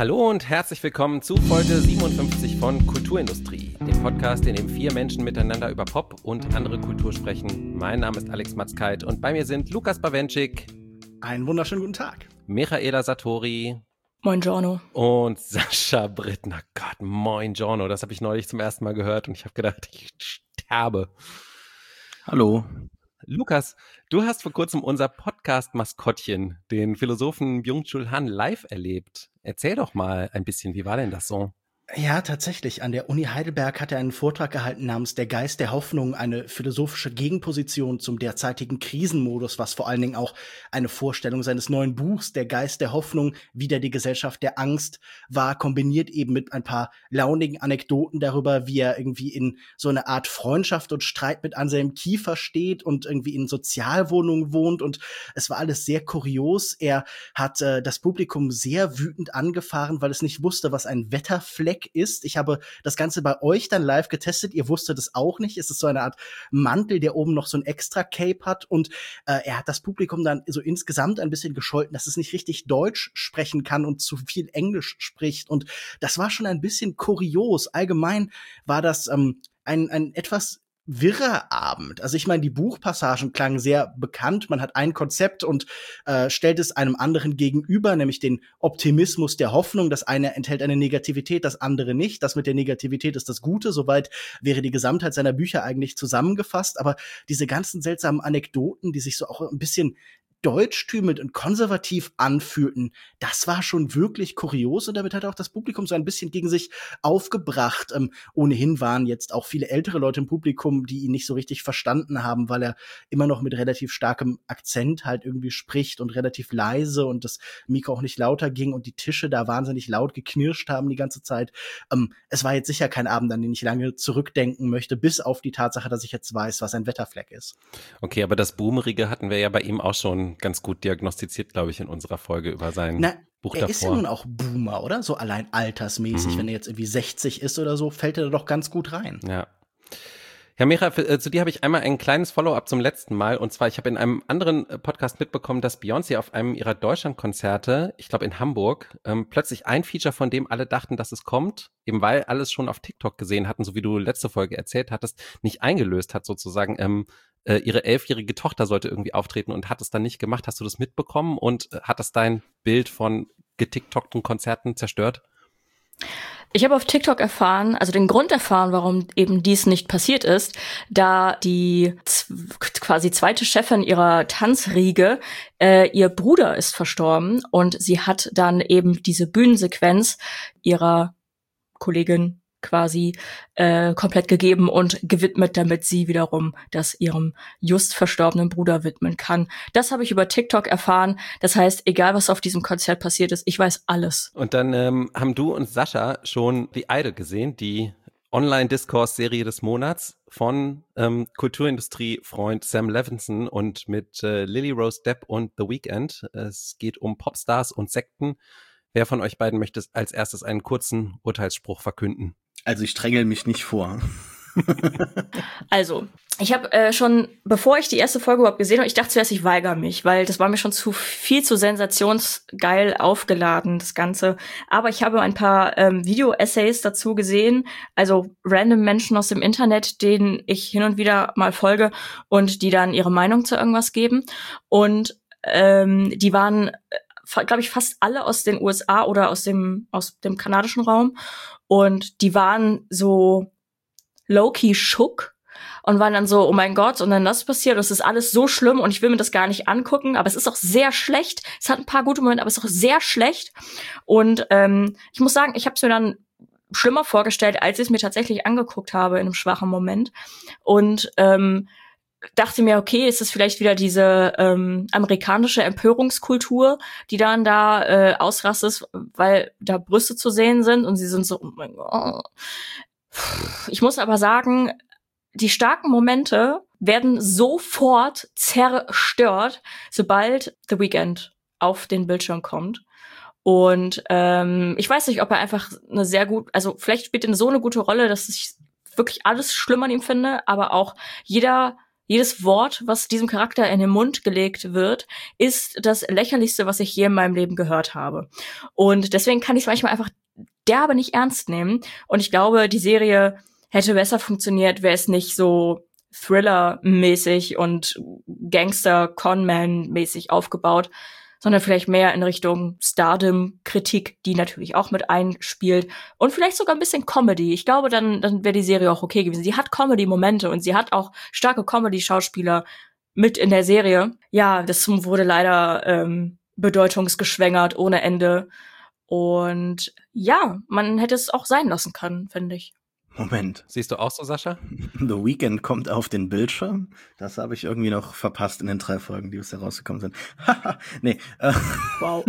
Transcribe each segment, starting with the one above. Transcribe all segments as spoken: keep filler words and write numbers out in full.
Hallo und herzlich willkommen zu Folge siebenundfünfzig von Kulturindustrie, dem Podcast, in dem vier Menschen miteinander über Pop und andere Kultur sprechen. Mein Name ist Alex Matzkeit und bei mir sind Lukas Bawenschik. Einen wunderschönen guten Tag. Michaela Satori. Moin Giorno. Und Sascha Brittner. Gott, moin Giorno. Das habe ich neulich zum ersten Mal gehört und ich habe gedacht, ich sterbe. Hallo. Lukas, du hast vor kurzem unser Podcast-Maskottchen, den Philosophen Byung-Chul Han, live erlebt. Erzähl doch mal ein bisschen, wie war denn das so? Ja, tatsächlich. An der Uni Heidelberg hat er einen Vortrag gehalten namens Der Geist der Hoffnung, eine philosophische Gegenposition zum derzeitigen Krisenmodus, was vor allen Dingen auch eine Vorstellung seines neuen Buchs, Der Geist der Hoffnung, wieder die Gesellschaft der Angst war, kombiniert eben mit ein paar launigen Anekdoten darüber, wie er irgendwie in so eine Art Freundschaft und Streit mit Anselm Kiefer steht und irgendwie in Sozialwohnungen wohnt, und es war alles sehr kurios. Er hat äh, das Publikum sehr wütend angefahren, weil es nicht wusste, was ein Wetterfleck ist. Ich habe das Ganze bei euch dann live getestet. Ihr wusstet es auch nicht. Es ist so eine Art Mantel, der oben noch so ein extra Cape hat, und äh, er hat das Publikum dann so insgesamt ein bisschen gescholten, dass es nicht richtig Deutsch sprechen kann und zu viel Englisch spricht, und das war schon ein bisschen kurios. Allgemein war das ähm, ein, ein etwas wirrer Abend. Also ich meine, die Buchpassagen klangen sehr bekannt. Man hat ein Konzept und äh, stellt es einem anderen gegenüber, nämlich den Optimismus der Hoffnung. Das eine enthält eine Negativität, das andere nicht. Das mit der Negativität ist das Gute. Soweit wäre die Gesamtheit seiner Bücher eigentlich zusammengefasst. Aber diese ganzen seltsamen Anekdoten, die sich so auch ein bisschen deutschtümend und konservativ anfühlten, das war schon wirklich kurios, und damit hat auch das Publikum so ein bisschen gegen sich aufgebracht. Ähm, ohnehin waren jetzt auch viele ältere Leute im Publikum, die ihn nicht so richtig verstanden haben, weil er immer noch mit relativ starkem Akzent halt irgendwie spricht und relativ leise und das Mikro auch nicht lauter ging und die Tische da wahnsinnig laut geknirscht haben die ganze Zeit. Ähm, es war jetzt sicher kein Abend, an den ich lange zurückdenken möchte, bis auf die Tatsache, dass ich jetzt weiß, was ein Wetterfleck ist. Okay, aber das Boomerige hatten wir ja bei ihm auch schon ganz gut diagnostiziert, glaube ich, in unserer Folge über sein Na, Buch er davor. ist ja nun auch Boomer, oder? So allein altersmäßig. Mhm. Wenn er jetzt irgendwie sechzig ist oder so, fällt er da doch ganz gut rein. Ja. Ja, Mira, für, äh, zu dir habe ich einmal ein kleines Follow-up zum letzten Mal. Und zwar, ich habe in einem anderen äh, Podcast mitbekommen, dass Beyoncé auf einem ihrer Deutschlandkonzerte, ich glaube in Hamburg, ähm, plötzlich ein Feature, von dem alle dachten, dass es kommt, eben weil alles schon auf TikTok gesehen hatten, so wie du letzte Folge erzählt hattest, nicht eingelöst hat sozusagen. Ähm, äh, ihre elfjährige Tochter sollte irgendwie auftreten und hat es dann nicht gemacht. Hast du das mitbekommen und äh, hat das dein Bild von getiktokten Konzerten zerstört? Ich habe auf TikTok erfahren, also den Grund erfahren, warum eben dies nicht passiert ist, da die z- quasi zweite Chefin ihrer Tanzriege, äh, ihr Bruder ist verstorben, und sie hat dann eben diese Bühnensequenz ihrer Kollegin quasi äh, komplett gegeben und gewidmet, damit sie wiederum das ihrem just verstorbenen Bruder widmen kann. Das habe ich über TikTok erfahren. Das heißt, egal was auf diesem Konzert passiert ist, ich weiß alles. Und dann ähm, haben du und Sascha schon The Idol gesehen, die Online-Discourse-Serie des Monats von ähm, Kulturindustrie-Freund Sam Levinson und mit äh, Lily Rose Depp und The Weeknd. Es geht um Popstars und Sekten. Wer von euch beiden möchte als erstes einen kurzen Urteilsspruch verkünden? Also ich strengel mich nicht vor. Also, ich habe äh, schon, bevor ich die erste Folge überhaupt gesehen habe, ich dachte zuerst, ich weigere mich, weil das war mir schon zu viel zu sensationsgeil aufgeladen, das Ganze. Aber ich habe ein paar ähm, Video-Essays dazu gesehen, also random Menschen aus dem Internet, denen ich hin und wieder mal folge und die dann ihre Meinung zu irgendwas geben. Und ähm, die waren, glaube ich, fast alle aus den U S A oder aus dem aus dem kanadischen Raum. Und die waren so low-key schock und waren dann so, oh mein Gott, und dann das passiert, das ist alles so schlimm und ich will mir das gar nicht angucken, aber es ist auch sehr schlecht. Es hat ein paar gute Momente, aber es ist auch sehr schlecht. Und ähm, ich muss sagen, ich habe es mir dann schlimmer vorgestellt, als ich es mir tatsächlich angeguckt habe in einem schwachen Moment. Und ähm, dachte mir, okay, ist das vielleicht wieder diese ähm, amerikanische Empörungskultur, die dann da äh, ausrastet, weil da Brüste zu sehen sind und sie sind so, oh mein Gott. Ich muss aber sagen, die starken Momente werden sofort zerstört, sobald The Weeknd auf den Bildschirm kommt. Und ähm, ich weiß nicht, ob er einfach eine sehr gut, also vielleicht spielt er so eine gute Rolle, dass ich wirklich alles schlimm an ihm finde, aber auch jeder jedes Wort, was diesem Charakter in den Mund gelegt wird, ist das Lächerlichste, was ich je in meinem Leben gehört habe. Und deswegen kann ich es manchmal einfach derbe nicht ernst nehmen. Und ich glaube, die Serie hätte besser funktioniert, wäre es nicht so Thriller-mäßig und Gangster-Conman-mäßig aufgebaut, sondern vielleicht mehr in Richtung Stardom-Kritik, die natürlich auch mit einspielt und vielleicht sogar ein bisschen Comedy. Ich glaube, dann, dann wäre die Serie auch okay gewesen. Sie hat Comedy-Momente und sie hat auch starke Comedy-Schauspieler mit in der Serie. Ja, das wurde leider ähm, bedeutungsgeschwängert ohne Ende. Und ja, man hätte es auch sein lassen können, finde ich. Moment. Siehst du auch so, Sascha? The Weeknd kommt auf den Bildschirm. Das habe ich irgendwie noch verpasst in den drei Folgen, die bisher rausgekommen sind. nee. Äh. Wow.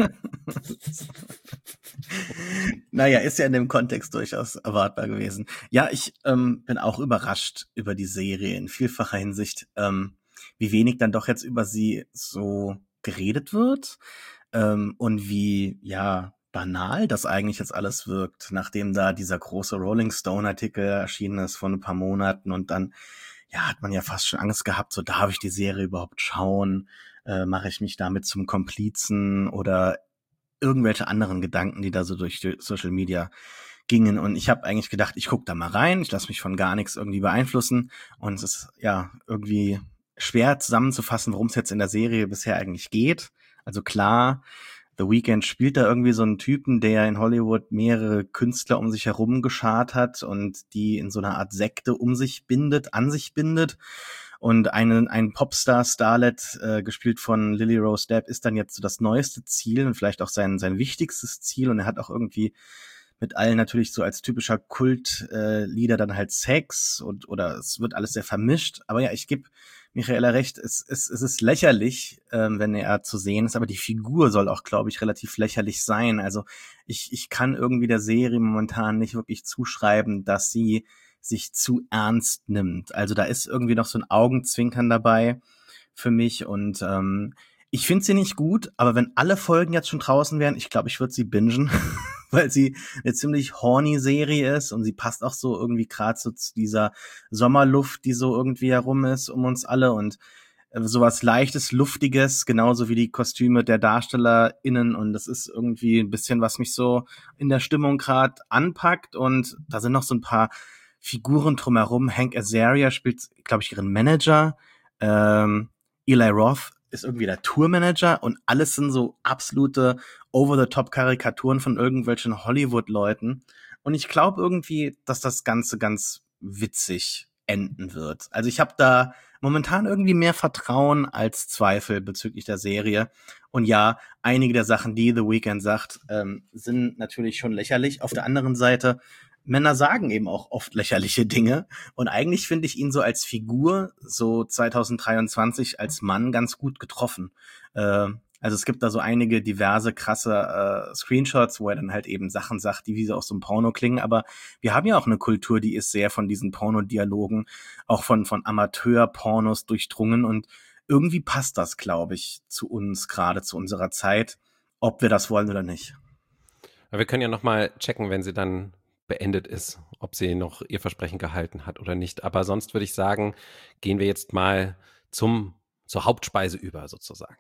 Naja, ist ja in dem Kontext durchaus erwartbar gewesen. Ja, ich ähm, bin auch überrascht über die Serie in vielfacher Hinsicht, ähm, wie wenig dann doch jetzt über sie so geredet wird ähm, und wie, ja, banal das eigentlich jetzt alles wirkt, nachdem da dieser große Rolling Stone-Artikel erschienen ist vor ein paar Monaten und dann, ja, hat man ja fast schon Angst gehabt, so darf ich die Serie überhaupt schauen, äh, mache ich mich damit zum Komplizen oder irgendwelche anderen Gedanken, die da so durch Social Media gingen und ich habe eigentlich gedacht, ich gucke da mal rein, ich lasse mich von gar nichts irgendwie beeinflussen und es ist ja irgendwie schwer zusammenzufassen, worum es jetzt in der Serie bisher eigentlich geht. Also klar, The Weeknd spielt da irgendwie so einen Typen, der in Hollywood mehrere Künstler um sich herum geschart hat und die in so einer Art Sekte um sich bindet, an sich bindet. Und einen, ein Popstar, Starlet, äh, gespielt von Lily Rose Depp, ist dann jetzt so das neueste Ziel und vielleicht auch sein, sein wichtigstes Ziel. Und er hat auch irgendwie mit allen natürlich so als typischer Kult-Lieder äh, dann halt Sex und oder es wird alles sehr vermischt. Aber ja, ich gebe Michaela recht, es, es, es ist lächerlich, ähm, wenn er zu sehen ist, aber die Figur soll auch, glaube ich, relativ lächerlich sein. Also ich, ich kann irgendwie der Serie momentan nicht wirklich zuschreiben, dass sie sich zu ernst nimmt. Also da ist irgendwie noch so ein Augenzwinkern dabei für mich und ähm, ich finde sie nicht gut, aber wenn alle Folgen jetzt schon draußen wären, ich glaube, ich würde sie bingen, weil sie eine ziemlich horny Serie ist und sie passt auch so irgendwie gerade so zu dieser Sommerluft, die so irgendwie herum ist um uns alle und äh, sowas Leichtes, Luftiges, genauso wie die Kostüme der DarstellerInnen und das ist irgendwie ein bisschen, was mich so in der Stimmung gerade anpackt und da sind noch so ein paar Figuren drumherum. Hank Azaria spielt, glaube ich, ihren Manager, ähm, Eli Roth ist irgendwie der Tourmanager und alles sind so absolute Over-the-Top-Karikaturen von irgendwelchen Hollywood-Leuten. Und ich glaube irgendwie, dass das Ganze ganz witzig enden wird. Also ich habe da momentan irgendwie mehr Vertrauen als Zweifel bezüglich der Serie. Und ja, einige der Sachen, die The Weeknd sagt, ähm, sind natürlich schon lächerlich. Auf der anderen Seite, Männer sagen eben auch oft lächerliche Dinge und eigentlich finde ich ihn so als Figur so zwanzig dreiundzwanzig als Mann ganz gut getroffen. Äh, also es gibt da so einige diverse krasse äh, Screenshots, wo er dann halt eben Sachen sagt, die wie so aus so einem Porno klingen, aber wir haben ja auch eine Kultur, die ist sehr von diesen Pornodialogen, auch von von Amateur-Pornos durchdrungen und irgendwie passt das, glaube ich, zu uns, gerade zu unserer Zeit, ob wir das wollen oder nicht. Aber wir können ja nochmal checken, wenn sie dann beendet ist, ob sie noch ihr Versprechen gehalten hat oder nicht. Aber sonst würde ich sagen, gehen wir jetzt mal zum, zur Hauptspeise über sozusagen.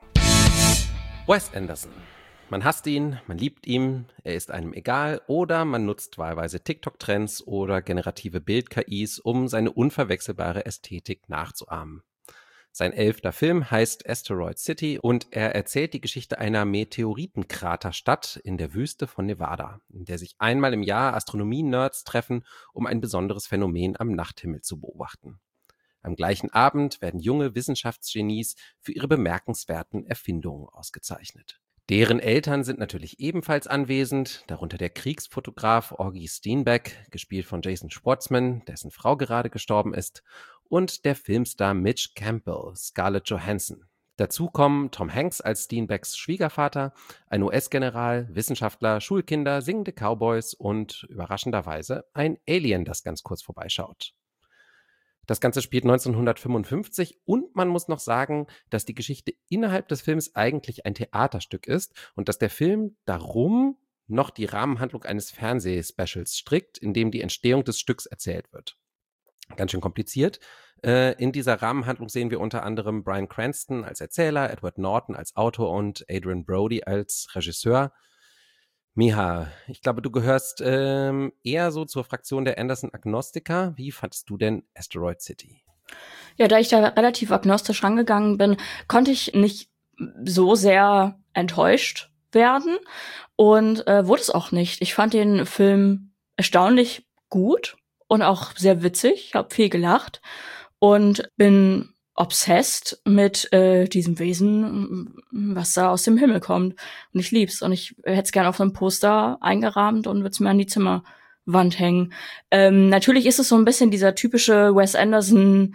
Wes Anderson. Man hasst ihn, man liebt ihn, er ist einem egal oder man nutzt wahlweise TikTok-Trends oder generative Bild-K Is, um seine unverwechselbare Ästhetik nachzuahmen. Sein elfter Film heißt Asteroid City und er erzählt die Geschichte einer Meteoritenkraterstadt in der Wüste von Nevada, in der sich einmal im Jahr Astronomie-Nerds treffen, um ein besonderes Phänomen am Nachthimmel zu beobachten. Am gleichen Abend werden junge Wissenschaftsgenies für ihre bemerkenswerten Erfindungen ausgezeichnet. Deren Eltern sind natürlich ebenfalls anwesend, darunter der Kriegsfotograf August Steenbeck, gespielt von Jason Schwartzman, dessen Frau gerade gestorben ist, und der Filmstar Mitch Campbell, Scarlett Johansson. Dazu kommen Tom Hanks als Steenbecks Schwiegervater, ein U S-General, Wissenschaftler, Schulkinder, singende Cowboys und überraschenderweise ein Alien, das ganz kurz vorbeischaut. Das Ganze spielt neunzehnhundertfünfundfünfzig und man muss noch sagen, dass die Geschichte innerhalb des Films eigentlich ein Theaterstück ist und dass der Film darum noch die Rahmenhandlung eines Fernsehspecials strickt, in dem die Entstehung des Stücks erzählt wird. Ganz schön kompliziert. Äh, in dieser Rahmenhandlung sehen wir unter anderem Bryan Cranston als Erzähler, Edward Norton als Autor und Adrien Brody als Regisseur. Miha, ich glaube, du gehörst ähm, eher so zur Fraktion der Anderson-Agnostiker. Wie fandest du denn Asteroid City? Ja, da ich da relativ agnostisch rangegangen bin, konnte ich nicht so sehr enttäuscht werden und äh, wurde es auch nicht. Ich fand den Film erstaunlich gut und auch sehr witzig. Ich habe viel gelacht und bin obsessed mit äh, diesem Wesen, was da aus dem Himmel kommt. Und ich lieb's. Und ich hätte es gerne auf einem Poster eingerahmt und würde es mir an die Zimmerwand hängen. Ähm, natürlich ist es so ein bisschen dieser typische Wes Anderson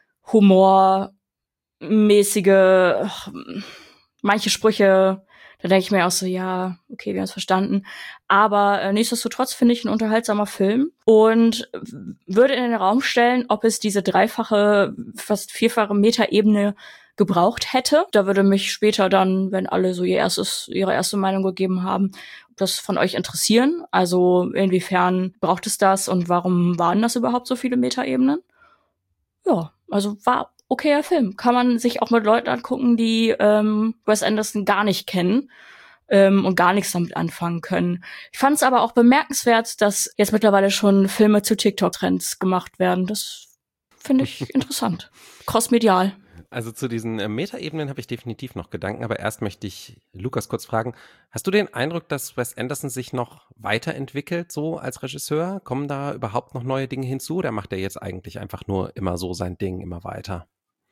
humormäßige, ach, manche Sprüche, da denke ich mir auch so, ja, okay, wir haben es verstanden. Aber äh, nichtsdestotrotz finde ich ein unterhaltsamer Film und würde in den Raum stellen, ob es diese dreifache, fast vierfache Metaebene gebraucht hätte. Da würde mich später dann, wenn alle so ihr erstes, ihre erste Meinung gegeben haben, das von euch interessieren. Also inwiefern braucht es das und warum waren das überhaupt so viele Metaebenen? Ja, also war okayer Film. Kann man sich auch mit Leuten angucken, die ähm, Wes Anderson gar nicht kennen ähm, und gar nichts damit anfangen können. Ich fand es aber auch bemerkenswert, dass jetzt mittlerweile schon Filme zu TikTok-Trends gemacht werden. Das finde ich interessant. Crossmedial. Also zu diesen äh, Metaebenen habe ich definitiv noch Gedanken, aber erst möchte ich Lukas kurz fragen, hast du den Eindruck, dass Wes Anderson sich noch weiterentwickelt, so als Regisseur? Kommen da überhaupt noch neue Dinge hinzu oder macht er jetzt eigentlich einfach nur immer so sein Ding, immer weiter?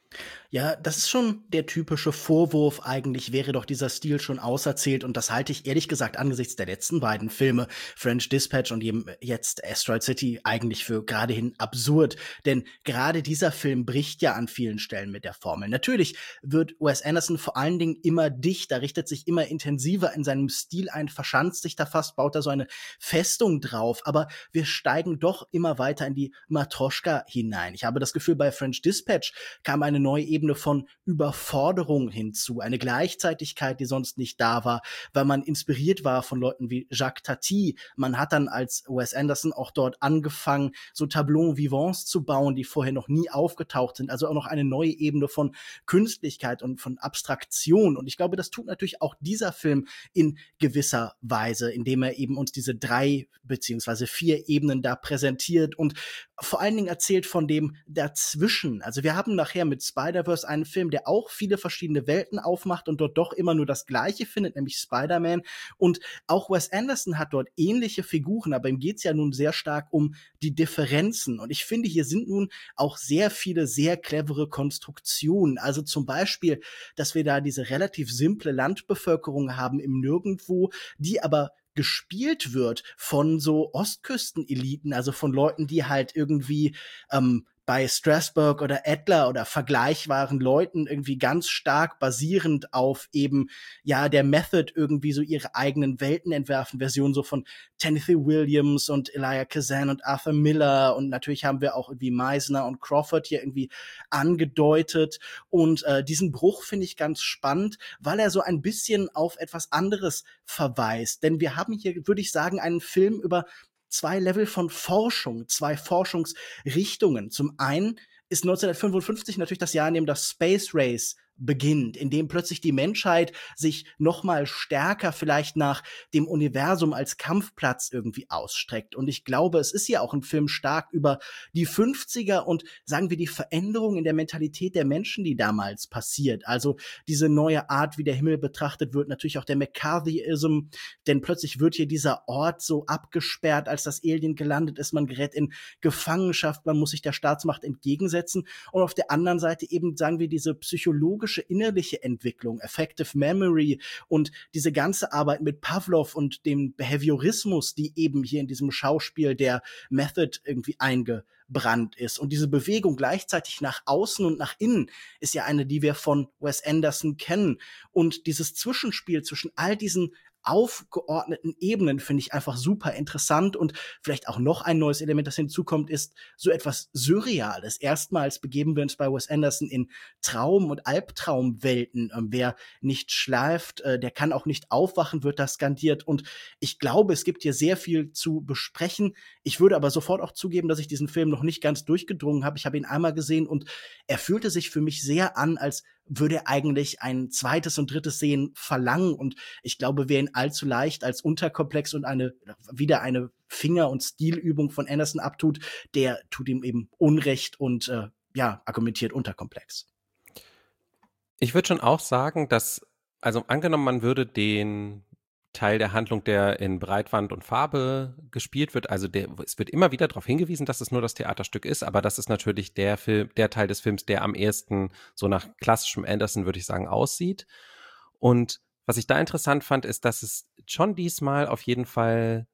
Ja, das ist schon der typische Vorwurf. Eigentlich wäre doch dieser Stil schon auserzählt. Und das halte ich ehrlich gesagt angesichts der letzten beiden Filme, French Dispatch und eben jetzt Asteroid City, eigentlich für geradehin absurd. Denn gerade dieser Film bricht ja an vielen Stellen mit der Formel. Natürlich wird Wes Anderson vor allen Dingen immer dichter, richtet sich immer intensiver in seinem Stil ein, verschanzt sich da fast, baut da so eine Festung drauf. Aber wir steigen doch immer weiter in die Matroschka hinein. Ich habe das Gefühl, bei French Dispatch kam eine neue Ebene von Überforderung hinzu, eine Gleichzeitigkeit, die sonst nicht da war, weil man inspiriert war von Leuten wie Jacques Tati. Man hat dann als Wes Anderson auch dort angefangen, so Tableaux vivants zu bauen, die vorher noch nie aufgetaucht sind, also auch noch eine neue Ebene von Künstlichkeit und von Abstraktion. Und ich glaube, das tut natürlich auch dieser Film in gewisser Weise, indem er eben uns diese drei beziehungsweise vier Ebenen da präsentiert und vor allen Dingen erzählt von dem Dazwischen. Also wir haben nachher mit Spider-Verse einen Film, der auch viele verschiedene Welten aufmacht und dort doch immer nur das Gleiche findet, nämlich Spider-Man. Und auch Wes Anderson hat dort ähnliche Figuren, aber ihm geht's ja nun sehr stark um die Differenzen. Und ich finde, hier sind nun auch sehr viele sehr clevere Konstruktionen. Also zum Beispiel, dass wir da diese relativ simple Landbevölkerung haben im Nirgendwo, die aber gespielt wird von so Ostküsteneliten, also von Leuten, die halt irgendwie ähm, bei Strasbourg oder Adler oder vergleichbaren Leuten irgendwie ganz stark basierend auf eben, ja, der Method irgendwie so ihre eigenen Welten entwerfen, Versionen so von Tennessee Williams und Elia Kazan und Arthur Miller und natürlich haben wir auch irgendwie Meisner und Crawford hier irgendwie angedeutet und äh, diesen Bruch finde ich ganz spannend, weil er so ein bisschen auf etwas anderes verweist, denn wir haben hier, würde ich sagen, einen Film über zwei Level von Forschung, zwei Forschungsrichtungen. Zum einen ist neunzehnhundertfünfundfünfzig natürlich das Jahr, in dem das Space Race beginnt, in dem plötzlich die Menschheit sich noch mal stärker vielleicht nach dem Universum als Kampfplatz irgendwie ausstreckt. Und ich glaube, es ist ja auch ein Film stark über die fünfziger und sagen wir die Veränderung in der Mentalität der Menschen, die damals passiert. Also diese neue Art, wie der Himmel betrachtet wird, natürlich auch der McCarthyism, denn plötzlich wird hier dieser Ort so abgesperrt, als das Alien gelandet ist. Man gerät in Gefangenschaft, man muss sich der Staatsmacht entgegensetzen. Und auf der anderen Seite eben, sagen wir, diese psychologische innerliche Entwicklung, Affective Memory und diese ganze Arbeit mit Pavlov und dem Behaviorismus, die eben hier in diesem Schauspiel der Method irgendwie eingebrannt ist. Und diese Bewegung gleichzeitig nach außen und nach innen ist ja eine, die wir von Wes Anderson kennen. Und dieses Zwischenspiel zwischen all diesen aufgeordneten Ebenen finde ich einfach super interessant. Und vielleicht auch noch ein neues Element, das hinzukommt, ist so etwas Surreales. Erstmals begeben wir uns bei Wes Anderson in Traum- und Albtraumwelten. Ähm, wer nicht schläft, äh, der kann auch nicht aufwachen, wird das skandiert. Und ich glaube, es gibt hier sehr viel zu besprechen. Ich würde aber sofort auch zugeben, dass ich diesen Film noch nicht ganz durchgedrungen habe. Ich habe ihn einmal gesehen und er fühlte sich für mich sehr an, als würde er eigentlich ein zweites und drittes Sehen verlangen. Und ich glaube, wer ihn allzu leicht als Unterkomplex und eine wieder eine Finger- und Stilübung von Anderson abtut, der tut ihm eben Unrecht und äh, ja, argumentiert unterkomplex. Ich würde schon auch sagen, dass, also angenommen, man würde den Teil der Handlung, der in Breitwand und Farbe gespielt wird, also der, es wird immer wieder darauf hingewiesen, dass es nur das Theaterstück ist, aber das ist natürlich der Film, der Teil des Films, der am ehesten so nach klassischem Anderson, würde ich sagen, aussieht. Und was ich da interessant fand, ist, dass es schon diesmal auf jeden Fall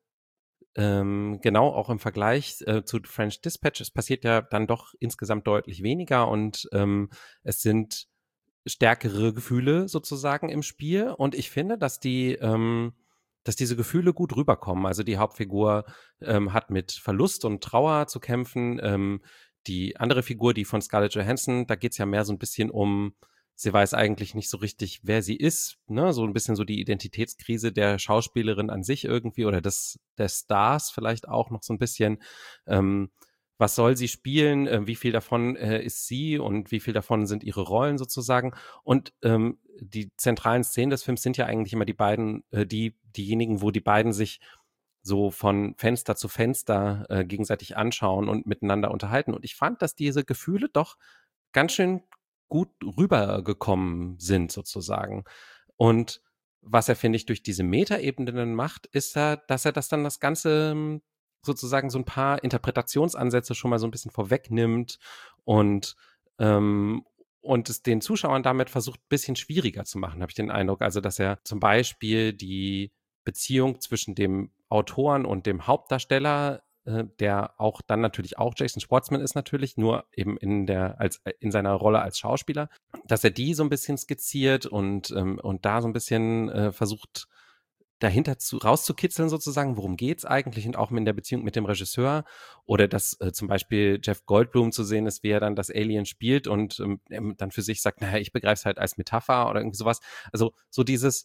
ähm, genau auch im Vergleich äh, zu French Dispatch, es passiert ja dann doch insgesamt deutlich weniger und ähm, es sind stärkere Gefühle sozusagen im Spiel. Und ich finde, dass die, ähm, dass diese Gefühle gut rüberkommen. Also die Hauptfigur ähm, hat mit Verlust und Trauer zu kämpfen. Ähm, die andere Figur, die von Scarlett Johansson, da geht's ja mehr so ein bisschen um, sie weiß eigentlich nicht so richtig, wer sie ist, ne? So ein bisschen so die Identitätskrise der Schauspielerin an sich irgendwie oder des, des Stars vielleicht auch noch so ein bisschen. Ähm, was soll sie spielen, äh, wie viel davon äh, ist sie und wie viel davon sind ihre Rollen sozusagen. Und ähm, die zentralen Szenen des Films sind ja eigentlich immer die beiden, äh, die diejenigen, wo die beiden sich so von Fenster zu Fenster äh, gegenseitig anschauen und miteinander unterhalten. Und ich fand, dass diese Gefühle doch ganz schön gut rübergekommen sind sozusagen. Und was er, finde ich, durch diese Metaebenen macht, ist er, dass er das dann das Ganze sozusagen so ein paar Interpretationsansätze schon mal so ein bisschen vorwegnimmt und ähm, und es den Zuschauern damit versucht, ein bisschen schwieriger zu machen, habe ich den Eindruck. Also, dass er zum Beispiel die Beziehung zwischen dem Autoren und dem Hauptdarsteller, äh, der auch dann natürlich auch Jason Schwartzman ist natürlich, nur eben in der als in seiner Rolle als Schauspieler, dass er die so ein bisschen skizziert und ähm, und da so ein bisschen äh, versucht dahinter zu, rauszukitzeln sozusagen, worum geht's eigentlich und auch in der Beziehung mit dem Regisseur oder dass äh, zum Beispiel Jeff Goldblum zu sehen ist, wie er dann das Alien spielt und ähm, dann für sich sagt, naja, ich begreife es halt als Metapher oder irgendwie sowas. Also so dieses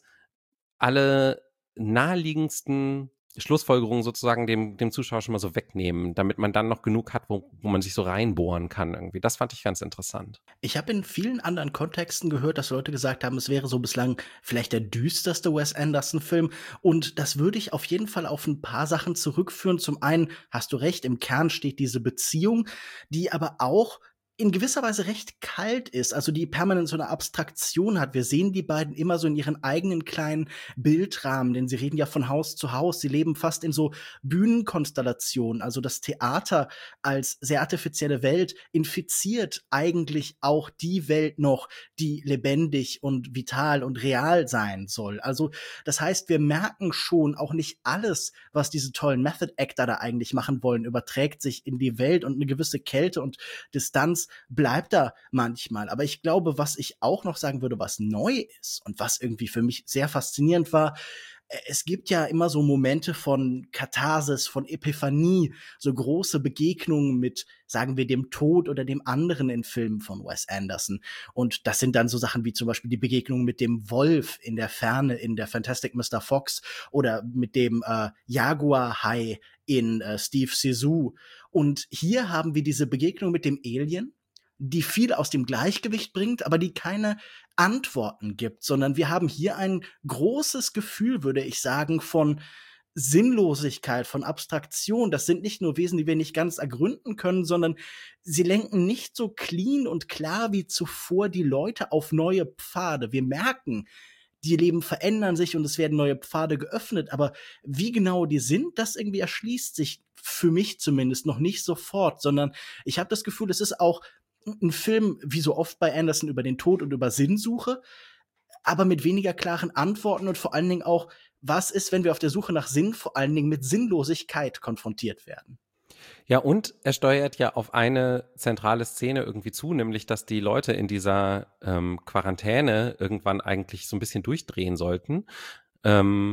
alle naheliegendsten Schlussfolgerungen sozusagen dem, dem Zuschauer schon mal so wegnehmen, damit man dann noch genug hat, wo, wo man sich so reinbohren kann irgendwie. Das fand ich ganz interessant. Ich habe in vielen anderen Kontexten gehört, dass Leute gesagt haben, es wäre so bislang vielleicht der düsterste Wes Anderson-Film. Und das würde ich auf jeden Fall auf ein paar Sachen zurückführen. Zum einen hast du recht, im Kern steht diese Beziehung, die aber auch in gewisser Weise recht kalt ist, also die permanent so eine Abstraktion hat. Wir sehen die beiden immer so in ihren eigenen kleinen Bildrahmen, denn sie reden ja von Haus zu Haus. Sie leben fast in so Bühnenkonstellationen. Also das Theater als sehr artifizielle Welt infiziert eigentlich auch die Welt noch, die lebendig und vital und real sein soll. Also das heißt, wir merken schon, auch nicht alles, was diese tollen Method Actor da eigentlich machen wollen, überträgt sich in die Welt, und eine gewisse Kälte und Distanz bleibt da manchmal. Aber ich glaube, was ich auch noch sagen würde, was neu ist und was irgendwie für mich sehr faszinierend war, es gibt ja immer so Momente von Katharsis, von Epiphanie, so große Begegnungen mit, sagen wir, dem Tod oder dem anderen in Filmen von Wes Anderson. Und das sind dann so Sachen wie zum Beispiel die Begegnung mit dem Wolf in der Ferne in der Fantastic Mister Fox oder mit dem äh, Jaguar-Hai in äh, Steve Zissou. Und hier haben wir diese Begegnung mit dem Alien, die viel aus dem Gleichgewicht bringt, aber die keine Antworten gibt, sondern wir haben hier ein großes Gefühl, würde ich sagen, von Sinnlosigkeit, von Abstraktion. Das sind nicht nur Wesen, die wir nicht ganz ergründen können, sondern sie lenken nicht so clean und klar wie zuvor die Leute auf neue Pfade. Wir merken, die Leben verändern sich und es werden neue Pfade geöffnet, aber wie genau die sind, das irgendwie erschließt sich für mich zumindest noch nicht sofort, sondern ich habe das Gefühl, es ist auch ein Film, wie so oft bei Anderson, über den Tod und über Sinnsuche, aber mit weniger klaren Antworten und vor allen Dingen auch, was ist, wenn wir auf der Suche nach Sinn vor allen Dingen mit Sinnlosigkeit konfrontiert werden. Ja, und er steuert ja auf eine zentrale Szene irgendwie zu, nämlich, dass die Leute in dieser ähm, Quarantäne irgendwann eigentlich so ein bisschen durchdrehen sollten. Ähm,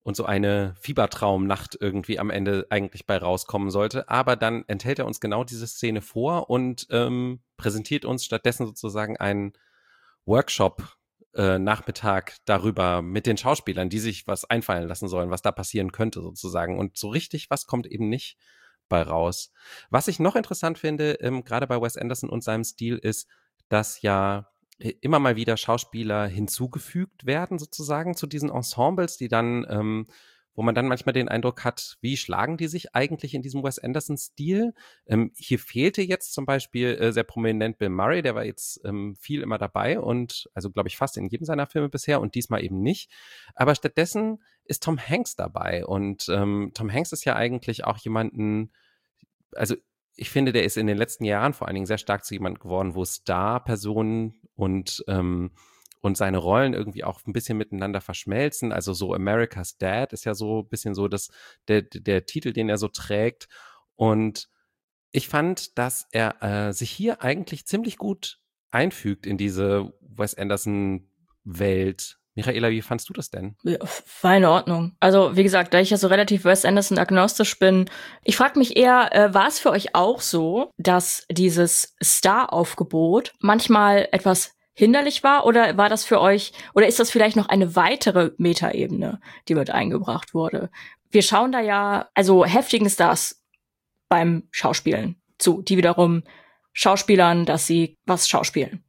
und so eine Fiebertraumnacht irgendwie am Ende eigentlich bei rauskommen sollte. Aber dann enthält er uns genau diese Szene vor und ähm, präsentiert uns stattdessen sozusagen einen Workshop äh, Nachmittag darüber mit den Schauspielern, die sich was einfallen lassen sollen, was da passieren könnte sozusagen. Und so richtig was kommt eben nicht bei raus. Was ich noch interessant finde, ähm, gerade bei Wes Anderson und seinem Stil, ist, dass ja immer mal wieder Schauspieler hinzugefügt werden sozusagen zu diesen Ensembles, die dann, ähm, wo man dann manchmal den Eindruck hat, wie schlagen die sich eigentlich in diesem Wes Anderson-Stil? Ähm, hier fehlte jetzt zum Beispiel äh, sehr prominent Bill Murray, der war jetzt ähm, viel immer dabei und also glaube ich fast in jedem seiner Filme bisher und diesmal eben nicht. Aber stattdessen ist Tom Hanks dabei und ähm, Tom Hanks ist ja eigentlich auch jemanden, also ich finde, der ist in den letzten Jahren vor allen Dingen sehr stark zu jemandem geworden, wo Star-Personen und, ähm, und seine Rollen irgendwie auch ein bisschen miteinander verschmelzen. Also so America's Dad ist ja so ein bisschen so das, der, der Titel, den er so trägt. Und ich fand, dass er äh, sich hier eigentlich ziemlich gut einfügt in diese Wes Anderson-Welt. Michaela, wie fandst du das denn? Ja, war in Ordnung. Also wie gesagt, da ich ja so relativ Wes Anderson agnostisch bin, ich frage mich eher, äh, war es für euch auch so, dass dieses Star-Aufgebot manchmal etwas hinderlich war oder war das für euch, oder ist das vielleicht noch eine weitere Metaebene, die mit eingebracht wurde? Wir schauen da ja also heftigen Stars beim Schauspielen zu, die wiederum Schauspielern, dass sie was schauspielen.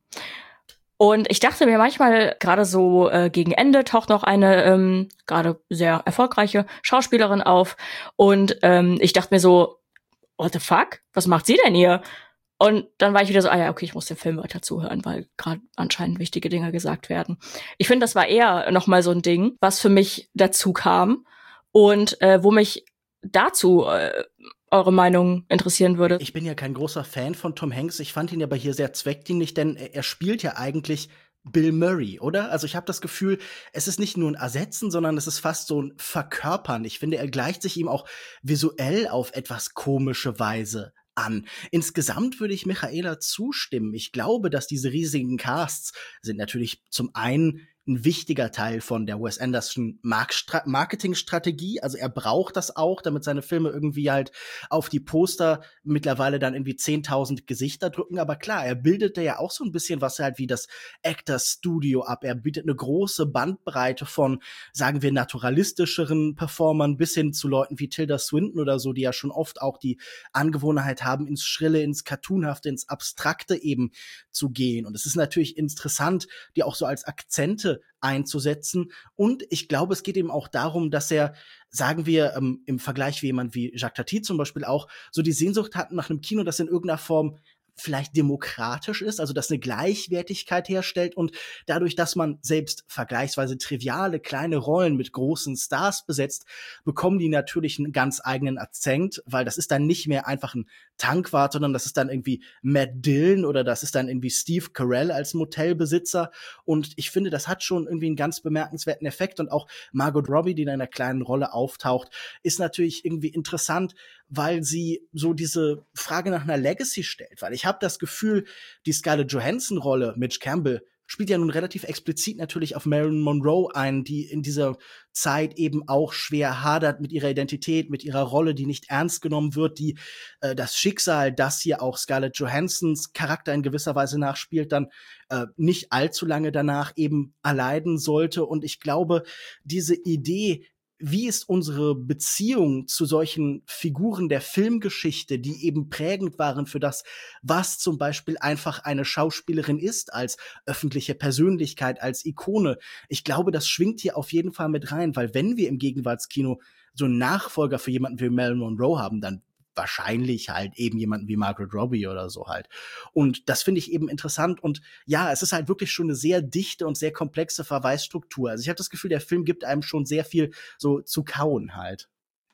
Und ich dachte mir manchmal, gerade so äh, gegen Ende taucht noch eine ähm, gerade sehr erfolgreiche Schauspielerin auf. Und ähm, ich dachte mir so, what the fuck? Was macht sie denn hier? Und dann war ich wieder so, ah ja, okay, ich muss dem Film weiter zuhören, weil gerade anscheinend wichtige Dinge gesagt werden. Ich finde, das war eher noch mal so ein Ding, was für mich dazu kam und äh, wo mich dazu äh, eure Meinung interessieren würde. Ich bin ja kein großer Fan von Tom Hanks. Ich fand ihn aber hier sehr zweckdienlich, denn er spielt ja eigentlich Bill Murray, oder? Also ich habe das Gefühl, es ist nicht nur ein Ersetzen, sondern es ist fast so ein Verkörpern. Ich finde, er gleicht sich ihm auch visuell auf etwas komische Weise an. Insgesamt würde ich Michaela zustimmen. Ich glaube, dass diese riesigen Casts sind natürlich zum einen ein wichtiger Teil von der Wes Anderson Marketingstrategie. Also er braucht das auch, damit seine Filme irgendwie halt auf die Poster mittlerweile dann irgendwie zehntausend Gesichter drücken. Aber klar, er bildet ja auch so ein bisschen was halt wie das Actors Studio ab. Er bietet eine große Bandbreite von, sagen wir, naturalistischeren Performern bis hin zu Leuten wie Tilda Swinton oder so, die ja schon oft auch die Angewohnheit haben, ins Schrille, ins Cartoonhafte, ins Abstrakte eben zu gehen. Und es ist natürlich interessant, die auch so als Akzente einzusetzen. Und ich glaube, es geht eben auch darum, dass er, sagen wir, ähm, im Vergleich wie jemand wie Jacques Tati zum Beispiel auch, so die Sehnsucht hat nach einem Kino, das in irgendeiner Form vielleicht demokratisch ist, also das eine Gleichwertigkeit herstellt und dadurch, dass man selbst vergleichsweise triviale kleine Rollen mit großen Stars besetzt, bekommen die natürlich einen ganz eigenen Akzent, weil das ist dann nicht mehr einfach ein Tankwart, sondern das ist dann irgendwie Matt Dillon oder das ist dann irgendwie Steve Carell als Motelbesitzer und ich finde, das hat schon irgendwie einen ganz bemerkenswerten Effekt und auch Margot Robbie, die in einer kleinen Rolle auftaucht, ist natürlich irgendwie interessant, weil sie so diese Frage nach einer Legacy stellt, weil ich habe das Gefühl, die Scarlett Johansson-Rolle, Mitch Campbell, spielt ja nun relativ explizit natürlich auf Marilyn Monroe ein, die in dieser Zeit eben auch schwer hadert mit ihrer Identität, mit ihrer Rolle, die nicht ernst genommen wird, die äh, das Schicksal, das hier auch Scarlett Johansons Charakter in gewisser Weise nachspielt, dann äh, nicht allzu lange danach eben erleiden sollte. Und ich glaube, diese Idee, wie ist unsere Beziehung zu solchen Figuren der Filmgeschichte, die eben prägend waren für das, was zum Beispiel einfach eine Schauspielerin ist, als öffentliche Persönlichkeit, als Ikone. Ich glaube, das schwingt hier auf jeden Fall mit rein, weil wenn wir im Gegenwartskino so einen Nachfolger für jemanden wie Marilyn Monroe haben, dann wahrscheinlich halt eben jemanden wie Margot Robbie oder so halt. Und das finde ich eben interessant. Und ja, es ist halt wirklich schon eine sehr dichte und sehr komplexe Verweisstruktur. Also ich habe das Gefühl, der Film gibt einem schon sehr viel so zu kauen halt.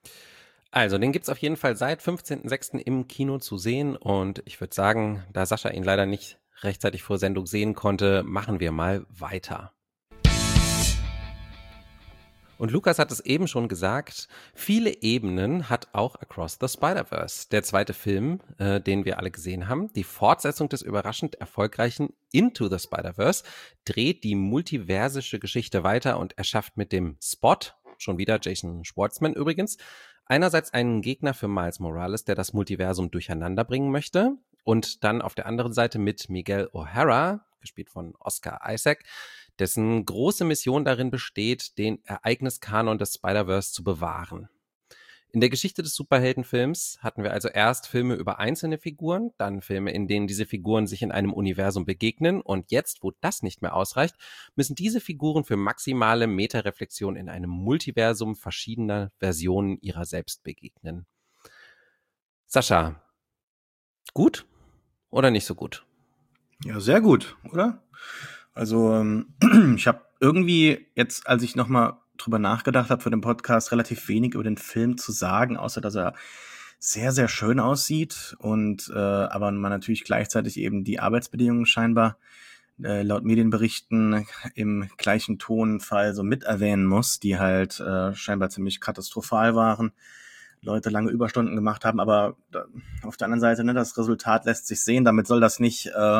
Also, den gibt's auf jeden Fall seit fünfzehnten sechsten im Kino zu sehen. Und ich würde sagen, da Sascha ihn leider nicht rechtzeitig vor Sendung sehen konnte, machen wir mal weiter. Und Lukas hat es eben schon gesagt, viele Ebenen hat auch Across the Spider-Verse. Der zweite Film, äh, den wir alle gesehen haben, die Fortsetzung des überraschend erfolgreichen Into the Spider-Verse, dreht die multiversische Geschichte weiter und erschafft mit dem Spot, schon wieder Jason Schwartzman übrigens, einerseits einen Gegner für Miles Morales, der das Multiversum durcheinander bringen möchte, und dann auf der anderen Seite mit Miguel O'Hara, gespielt von Oscar Isaac, dessen große Mission darin besteht, den Ereigniskanon des Spider-Verse zu bewahren. In der Geschichte des Superheldenfilms hatten wir also erst Filme über einzelne Figuren, dann Filme, in denen diese Figuren sich in einem Universum begegnen, und jetzt, wo das nicht mehr ausreicht, müssen diese Figuren für maximale Metareflexion in einem Multiversum verschiedener Versionen ihrer selbst begegnen. Sascha, gut oder nicht so gut? Ja, sehr gut, oder? Also ähm, ich habe irgendwie jetzt, als ich nochmal drüber nachgedacht habe für den Podcast, relativ wenig über den Film zu sagen, außer dass er sehr, sehr schön aussieht und äh, aber man natürlich gleichzeitig eben die Arbeitsbedingungen scheinbar äh, laut Medienberichten im gleichen Tonfall so mit erwähnen muss, die halt äh, scheinbar ziemlich katastrophal waren. Leute lange Überstunden gemacht haben, aber da, auf der anderen Seite, ne, das Resultat lässt sich sehen, damit soll das nicht äh,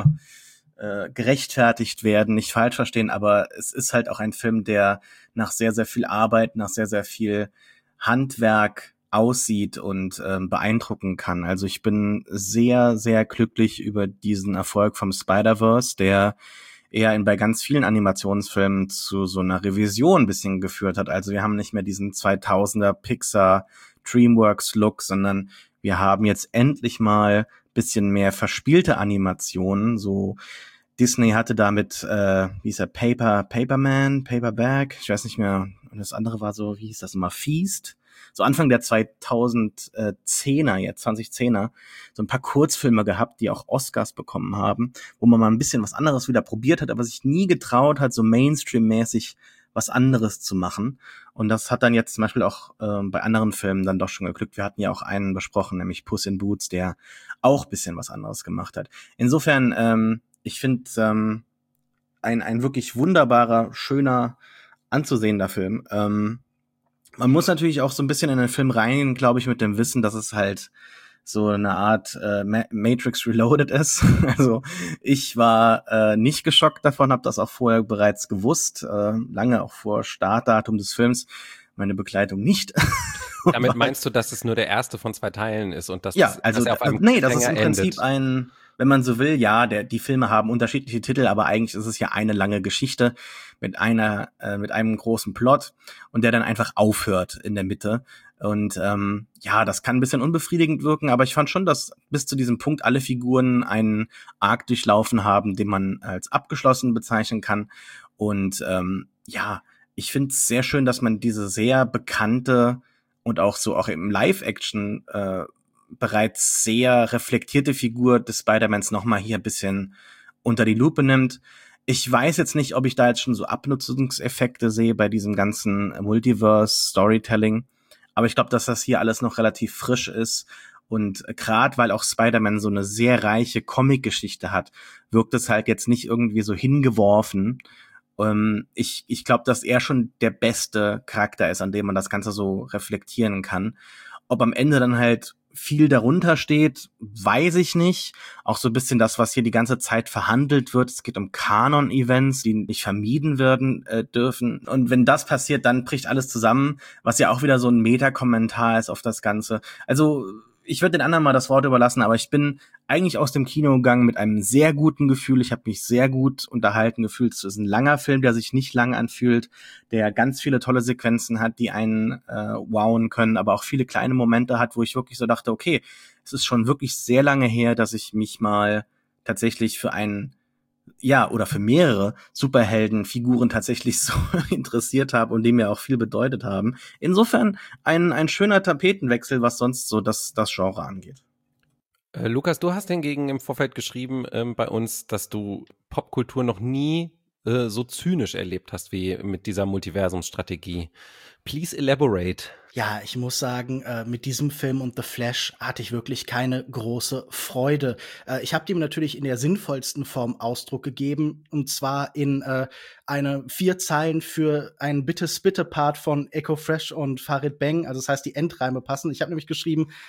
äh, gerechtfertigt werden, nicht falsch verstehen, aber es ist halt auch ein Film, der nach sehr, sehr viel Arbeit, nach sehr, sehr viel Handwerk aussieht und ähm, beeindrucken kann. Also ich bin sehr, sehr glücklich über diesen Erfolg vom Spider-Verse, der eher in, bei ganz vielen Animationsfilmen zu so einer Revision ein bisschen geführt hat. Also wir haben nicht mehr diesen zweitausender Pixar Dreamworks Look, sondern wir haben jetzt endlich mal bisschen mehr verspielte Animationen. So Disney hatte damit, äh, wie hieß er, Paper, Paperman, Paperback, ich weiß nicht mehr. Und das andere war so, wie hieß das immer, Feast. So Anfang der zweitausendzehner, jetzt zweitausendzehner, so ein paar Kurzfilme gehabt, die auch Oscars bekommen haben, wo man mal ein bisschen was anderes wieder probiert hat, aber sich nie getraut hat, so Mainstream-mäßig was anderes zu machen. Und das hat dann jetzt zum Beispiel auch äh, bei anderen Filmen dann doch schon geglückt. Wir hatten ja auch einen besprochen, nämlich Puss in Boots, der auch ein bisschen was anderes gemacht hat. Insofern, ähm, ich finde, ähm, ein ein wirklich wunderbarer, schöner, anzusehender Film. Ähm, man muss natürlich auch so ein bisschen in den Film reingehen, glaube ich, mit dem Wissen, dass es halt so eine Art äh, Matrix Reloaded ist. Also ich war äh, nicht geschockt davon, habe das auch vorher bereits gewusst, äh, lange auch vor Startdatum des Films, meine Begleitung nicht. Damit meinst du, dass es nur der erste von zwei Teilen ist und dass, ja, das, also dass er auf einem nee, das ist im endet. Prinzip ein, wenn man so will, ja, der die Filme haben unterschiedliche Titel, aber eigentlich ist es ja eine lange Geschichte mit einer äh, mit einem großen Plot und der dann einfach aufhört in der Mitte. Und ähm, ja, das kann ein bisschen unbefriedigend wirken, aber ich fand schon, dass bis zu diesem Punkt alle Figuren einen Arc durchlaufen haben, den man als abgeschlossen bezeichnen kann. Und ähm, ja, ich finde es sehr schön, dass man diese sehr bekannte und auch so auch im Live-Action äh, bereits sehr reflektierte Figur des Spider-Mans nochmal hier ein bisschen unter die Lupe nimmt. Ich weiß jetzt nicht, ob ich da jetzt schon so Abnutzungseffekte sehe bei diesem ganzen Multiverse-Storytelling. Aber ich glaube, dass das hier alles noch relativ frisch ist. Und gerade weil auch Spider-Man so eine sehr reiche Comic-Geschichte hat, wirkt es halt jetzt nicht irgendwie so hingeworfen. Ähm, ich ich glaube, dass er schon der beste Charakter ist, an dem man das Ganze so reflektieren kann. Ob am Ende dann halt viel darunter steht, weiß ich nicht. Auch so ein bisschen das, was hier die ganze Zeit verhandelt wird. Es geht um Kanon-Events, die nicht vermieden werden äh, dürfen. Und wenn das passiert, dann bricht alles zusammen, was ja auch wieder so ein Meta-Kommentar ist auf das Ganze. Also ich würde den anderen mal das Wort überlassen, aber ich bin eigentlich aus dem Kino gegangen mit einem sehr guten Gefühl. Ich habe mich sehr gut unterhalten gefühlt. Es ist ein langer Film, der sich nicht lang anfühlt, der ganz viele tolle Sequenzen hat, die einen äh, wowen können, aber auch viele kleine Momente hat, wo ich wirklich so dachte, okay, es ist schon wirklich sehr lange her, dass ich mich mal tatsächlich für einen, ja, oder für mehrere Superheldenfiguren tatsächlich so interessiert habe und die mir auch viel bedeutet haben. Insofern ein ein schöner Tapetenwechsel, was sonst so das das Genre angeht. Äh, Lukas, du hast hingegen im Vorfeld geschrieben ähm, bei uns, dass du Popkultur noch nie äh, so zynisch erlebt hast wie mit dieser Multiversumsstrategie. Please elaborate. Ja, ich muss sagen, äh, mit diesem Film und The Flash hatte ich wirklich keine große Freude. Äh, ich habe dem natürlich in der sinnvollsten Form Ausdruck gegeben, und zwar in äh, eine vier Zeilen für einen Bitte-Spitte-Part von Echo Fresh und Farid Bang. Also das heißt, die Endreime passen. Ich habe nämlich geschrieben: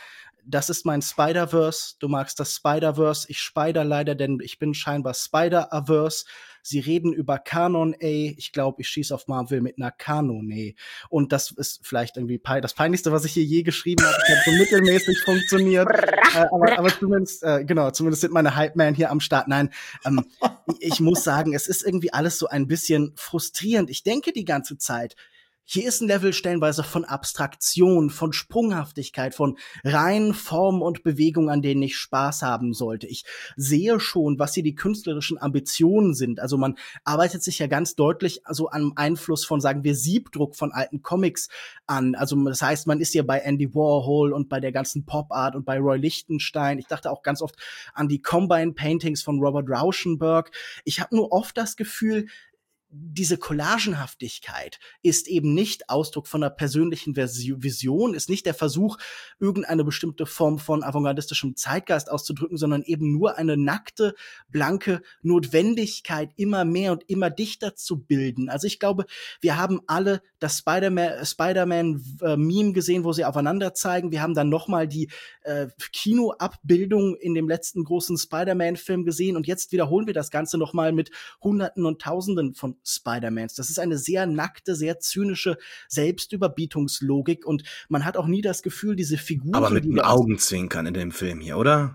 das ist mein Spider-Verse, du magst das Spider-Verse, ich spider leider, denn ich bin scheinbar Spider-Averse. Sie reden über Kanon, ey, ich glaube, ich schieß auf Marvel mit einer Kanone. Und das ist vielleicht irgendwie pe- das Peinlichste, was ich hier je geschrieben habe. Ich habe so mittelmäßig funktioniert. äh, aber, aber zumindest, äh, genau, zumindest sind meine Hype-Man hier am Start. Nein, ähm, ich, ich muss sagen, es ist irgendwie alles so ein bisschen frustrierend. Ich denke die ganze Zeit, hier ist ein Level stellenweise von Abstraktion, von Sprunghaftigkeit, von reinen Formen und Bewegungen, an denen ich Spaß haben sollte. Ich sehe schon, was hier die künstlerischen Ambitionen sind. Also man arbeitet sich ja ganz deutlich so am Einfluss von, sagen wir, Siebdruck von alten Comics an. Also das heißt, man ist ja bei Andy Warhol und bei der ganzen Pop-Art und bei Roy Lichtenstein. Ich dachte auch ganz oft an die Combine-Paintings von Robert Rauschenberg. Ich habe nur oft das Gefühl, diese Collagenhaftigkeit ist eben nicht Ausdruck von einer persönlichen Vision, ist nicht der Versuch, irgendeine bestimmte Form von avantgardistischem Zeitgeist auszudrücken, sondern eben nur eine nackte, blanke Notwendigkeit, immer mehr und immer dichter zu bilden. Also ich glaube, wir haben alle das Spider-Man, Spider-Man-Meme gesehen, wo sie aufeinander zeigen. Wir haben dann noch mal die äh, Kinoabbildung in dem letzten großen Spider-Man-Film gesehen und jetzt wiederholen wir das Ganze noch mal mit Hunderten und Tausenden von Spider-Mans. Das ist eine sehr nackte, sehr zynische Selbstüberbietungslogik und man hat auch nie das Gefühl, diese Figuren... Aber mit einem Augenzwinkern in dem Film hier, oder?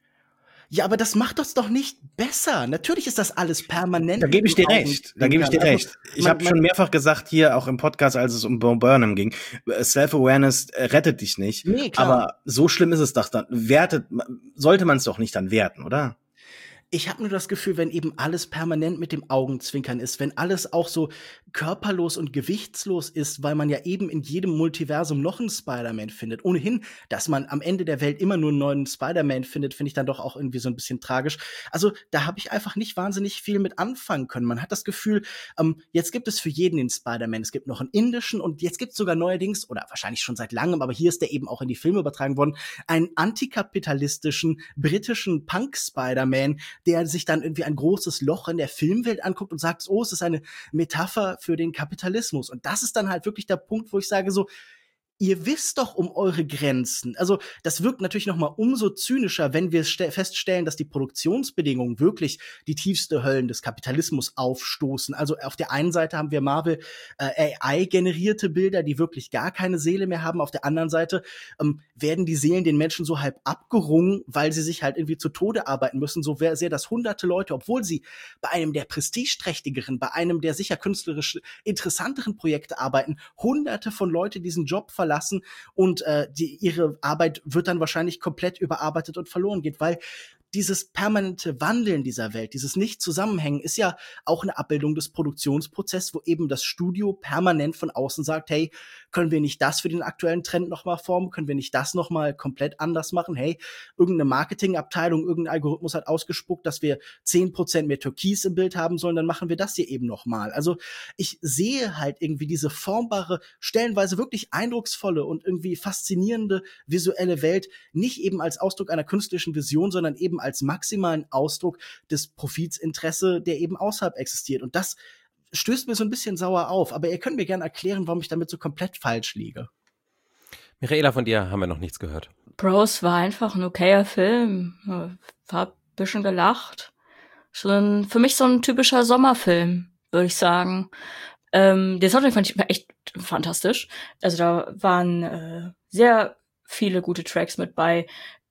Ja, aber das macht uns doch nicht besser. Natürlich ist das alles permanent. Da gebe ich dir recht. Da gebe ich dir recht. Ich habe schon mehrfach gesagt hier, auch im Podcast, als es um Bo Burnham ging, Self-Awareness rettet dich nicht. Nee, klar. Aber so schlimm ist es doch dann. Wertet, sollte man es doch nicht dann werten, oder? Ich habe nur das Gefühl, wenn eben alles permanent mit dem Augenzwinkern ist, wenn alles auch so körperlos und gewichtslos ist, weil man ja eben in jedem Multiversum noch einen Spider-Man findet. Ohnehin, dass man am Ende der Welt immer nur einen neuen Spider-Man findet, finde ich dann doch auch irgendwie so ein bisschen tragisch. Also da habe ich einfach nicht wahnsinnig viel mit anfangen können. Man hat das Gefühl, ähm, jetzt gibt es für jeden den Spider-Man. Es gibt noch einen indischen und jetzt gibt es sogar neuerdings, oder wahrscheinlich schon seit langem, aber hier ist der eben auch in die Filme übertragen worden, einen antikapitalistischen britischen Punk-Spider-Man, der sich dann irgendwie ein großes Loch in der Filmwelt anguckt und sagt, oh, es ist eine Metapher für den Kapitalismus. Und das ist dann halt wirklich der Punkt, wo ich sage so, ihr wisst doch um eure Grenzen. Also das wirkt natürlich noch mal umso zynischer, wenn wir feststellen, dass die Produktionsbedingungen wirklich die tiefste Höllen des Kapitalismus aufstoßen. Also auf der einen Seite haben wir Marvel äh, A I-generierte Bilder, die wirklich gar keine Seele mehr haben. Auf der anderen Seite ähm, werden die Seelen den Menschen so halb abgerungen, weil sie sich halt irgendwie zu Tode arbeiten müssen. So sehr, dass hunderte Leute, obwohl sie bei einem der prestigeträchtigeren, bei einem der sicher künstlerisch interessanteren Projekte arbeiten, hunderte von Leuten diesen Job verlassen lassen und äh, die, ihre Arbeit wird dann wahrscheinlich komplett überarbeitet und verloren geht, weil dieses permanente Wandeln dieser Welt, dieses Nicht-Zusammenhängen ist ja auch eine Abbildung des Produktionsprozesses, wo eben das Studio permanent von außen sagt, hey, können wir nicht das für den aktuellen Trend nochmal formen? Können wir nicht das nochmal komplett anders machen? Hey, irgendeine Marketingabteilung, irgendein Algorithmus hat ausgespuckt, dass wir zehn Prozent mehr Türkis im Bild haben sollen, dann machen wir das hier eben nochmal. Also ich sehe halt irgendwie diese formbare, stellenweise wirklich eindrucksvolle und irgendwie faszinierende visuelle Welt nicht eben als Ausdruck einer künstlerischen Vision, sondern eben als maximalen Ausdruck des Profitsinteresse, der eben außerhalb existiert. Und das stößt mir so ein bisschen sauer auf. Aber ihr könnt mir gerne erklären, warum ich damit so komplett falsch liege. Michaela, von dir haben wir noch nichts gehört. Bros war einfach ein okayer Film. War ein bisschen gelacht. Schon für mich so ein typischer Sommerfilm, würde ich sagen. Ähm, den Soundtrack fand ich echt fantastisch. Also da waren äh, sehr viele gute Tracks mit bei.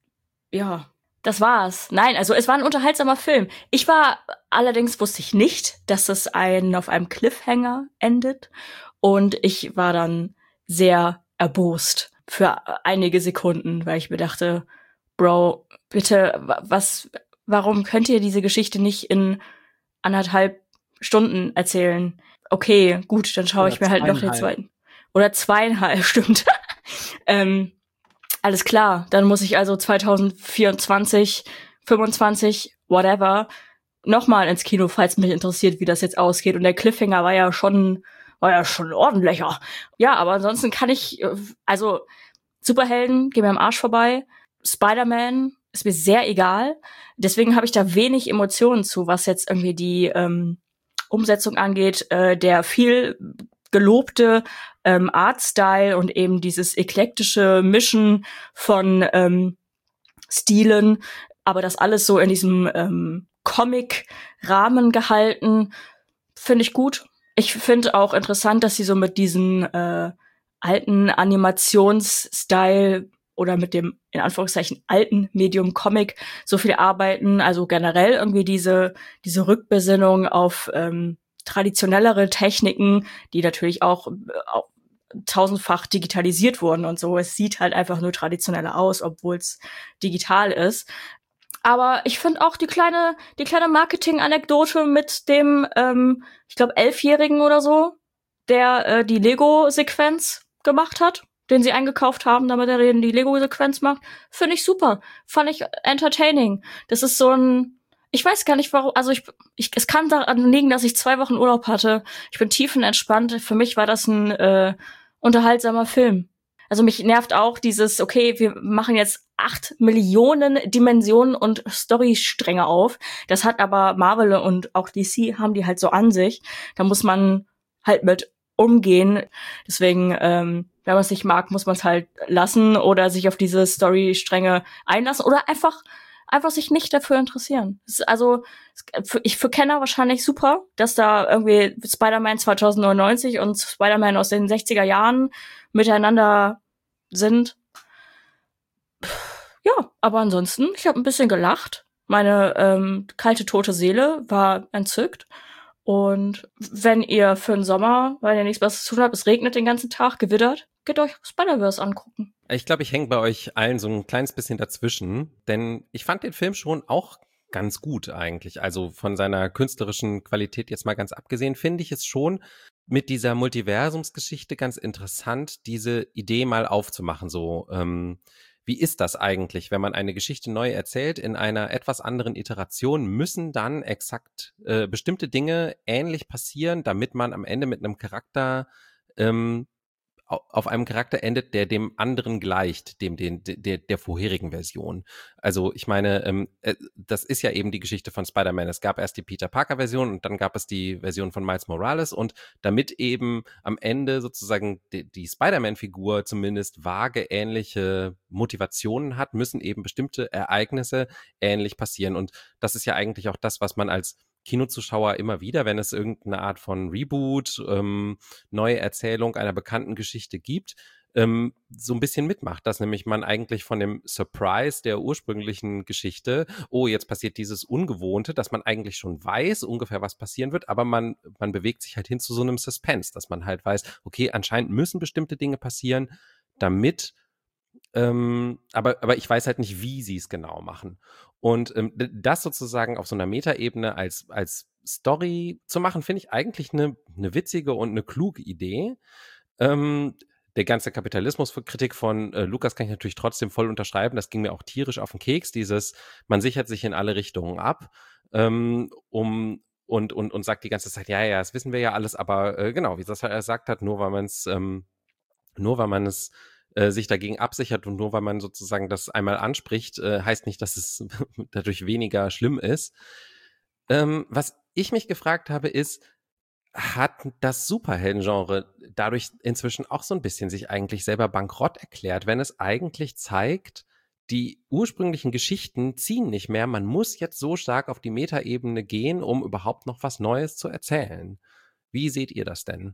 Ja, das war's. Nein, also es war ein unterhaltsamer Film. Ich war, allerdings wusste ich nicht, dass es ein, auf einem Cliffhanger endet. Und ich war dann sehr erbost für einige Sekunden, weil ich mir dachte, Bro, bitte, was, warum könnt ihr diese Geschichte nicht in anderthalb Stunden erzählen? Okay, gut, dann schaue ich mir halt noch den zweiten. Oder zweieinhalb, stimmt. ähm, Alles klar, dann muss ich also zwanzig vierundzwanzig, fünfundzwanzig, whatever, nochmal ins Kino, falls mich interessiert, wie das jetzt ausgeht. Und der Cliffhanger war ja schon, war ja schon ordentlicher. Ja, aber ansonsten kann ich, also Superhelden gehen mir am Arsch vorbei. Spider-Man ist mir sehr egal. Deswegen habe ich da wenig Emotionen zu, was jetzt irgendwie die ähm, Umsetzung angeht. Äh, der viel gelobte ähm, Artstyle und eben dieses eklektische Mischen von ähm, Stilen, aber das alles so in diesem ähm, Comic-Rahmen gehalten, finde ich gut. Ich finde auch interessant, dass sie so mit diesen äh, alten Animationsstyle oder mit dem, in Anführungszeichen, alten Medium Comic so viel arbeiten. Also generell irgendwie diese, diese Rückbesinnung auf ähm, traditionellere Techniken, die natürlich auch, auch tausendfach digitalisiert wurden und so. Es sieht halt einfach nur traditioneller aus, obwohl es digital ist. Aber ich finde auch die kleine, die kleine Marketing-Anekdote mit dem, ähm, ich glaube, Elfjährigen oder so, der äh, die Lego-Sequenz gemacht hat, den sie eingekauft haben, damit er die Lego-Sequenz macht, finde ich super. Fand ich entertaining. Das ist so ein, ich weiß gar nicht, warum, also ich, ich es kann daran liegen, dass ich zwei Wochen Urlaub hatte. Ich bin tiefenentspannt. Für mich war das ein äh, unterhaltsamer Film. Also mich nervt auch dieses, okay, wir machen jetzt acht Millionen Dimensionen und Storystränge auf. Das hat aber Marvel und auch D C haben die halt so an sich. Da muss man halt mit umgehen. Deswegen, ähm, wenn man es nicht mag, muss man es halt lassen oder sich auf diese Storystränge einlassen oder einfach einfach sich nicht dafür interessieren. Das ist also für, ich für Kenner wahrscheinlich super, dass da irgendwie Spider-Man zweitausendneunundneunzig und Spider-Man aus den sechziger Jahren miteinander sind. Ja, aber ansonsten, ich habe ein bisschen gelacht. Meine ähm, kalte, tote Seele war entzückt. Und wenn ihr für den Sommer, weil ihr nichts Besseres zu tun habt, es regnet den ganzen Tag, gewittert, geht euch Spider-Verse angucken. Ich glaube, ich hänge bei euch allen so ein kleines bisschen dazwischen, denn ich fand den Film schon auch ganz gut eigentlich. Also von seiner künstlerischen Qualität jetzt mal ganz abgesehen, finde ich es schon mit dieser Multiversumsgeschichte ganz interessant, diese Idee mal aufzumachen. So, ähm, wie ist das eigentlich, wenn man eine Geschichte neu erzählt in einer etwas anderen Iteration? Müssen dann exakt äh, bestimmte Dinge ähnlich passieren, damit man am Ende mit einem Charakter ähm, auf einem Charakter endet, der dem anderen gleicht, dem den der der vorherigen Version. Also ich meine, ähm, das ist ja eben die Geschichte von Spider-Man. Es gab erst die Peter Parker-Version und dann gab es die Version von Miles Morales und damit eben am Ende sozusagen die, die Spider-Man-Figur zumindest vage ähnliche Motivationen hat, müssen eben bestimmte Ereignisse ähnlich passieren. Und das ist ja eigentlich auch das, was man als Kinozuschauer immer wieder, wenn es irgendeine Art von Reboot, ähm, neue Erzählung einer bekannten Geschichte gibt, ähm, so ein bisschen mitmacht, dass nämlich man eigentlich von dem Surprise der ursprünglichen Geschichte, oh, jetzt passiert dieses Ungewohnte, dass man eigentlich schon weiß ungefähr, was passieren wird, aber man, man bewegt sich halt hin zu so einem Suspense, dass man halt weiß, okay, anscheinend müssen bestimmte Dinge passieren, damit Ähm, aber, aber ich weiß halt nicht, wie sie es genau machen. Und ähm, das sozusagen auf so einer Metaebene als, als Story zu machen, finde ich eigentlich eine, eine witzige und eine kluge Idee. Ähm, der ganze Kapitalismuskritik von äh, Lukas kann ich natürlich trotzdem voll unterschreiben. Das ging mir auch tierisch auf den Keks, dieses, man sichert sich in alle Richtungen ab, ähm, um und, und, und sagt die ganze Zeit, ja, ja, das wissen wir ja alles, aber äh, genau, wie das er gesagt hat, nur weil man es, ähm, nur weil man es äh, sich dagegen absichert und nur weil man sozusagen das einmal anspricht, äh, heißt nicht, dass es dadurch weniger schlimm ist. Ähm, was ich mich gefragt habe, ist, hat das Superhelden-Genre dadurch inzwischen auch so ein bisschen sich eigentlich selber bankrott erklärt, wenn es eigentlich zeigt, die ursprünglichen Geschichten ziehen nicht mehr, man muss jetzt so stark auf die Metaebene gehen, um überhaupt noch was Neues zu erzählen. Wie seht ihr das denn?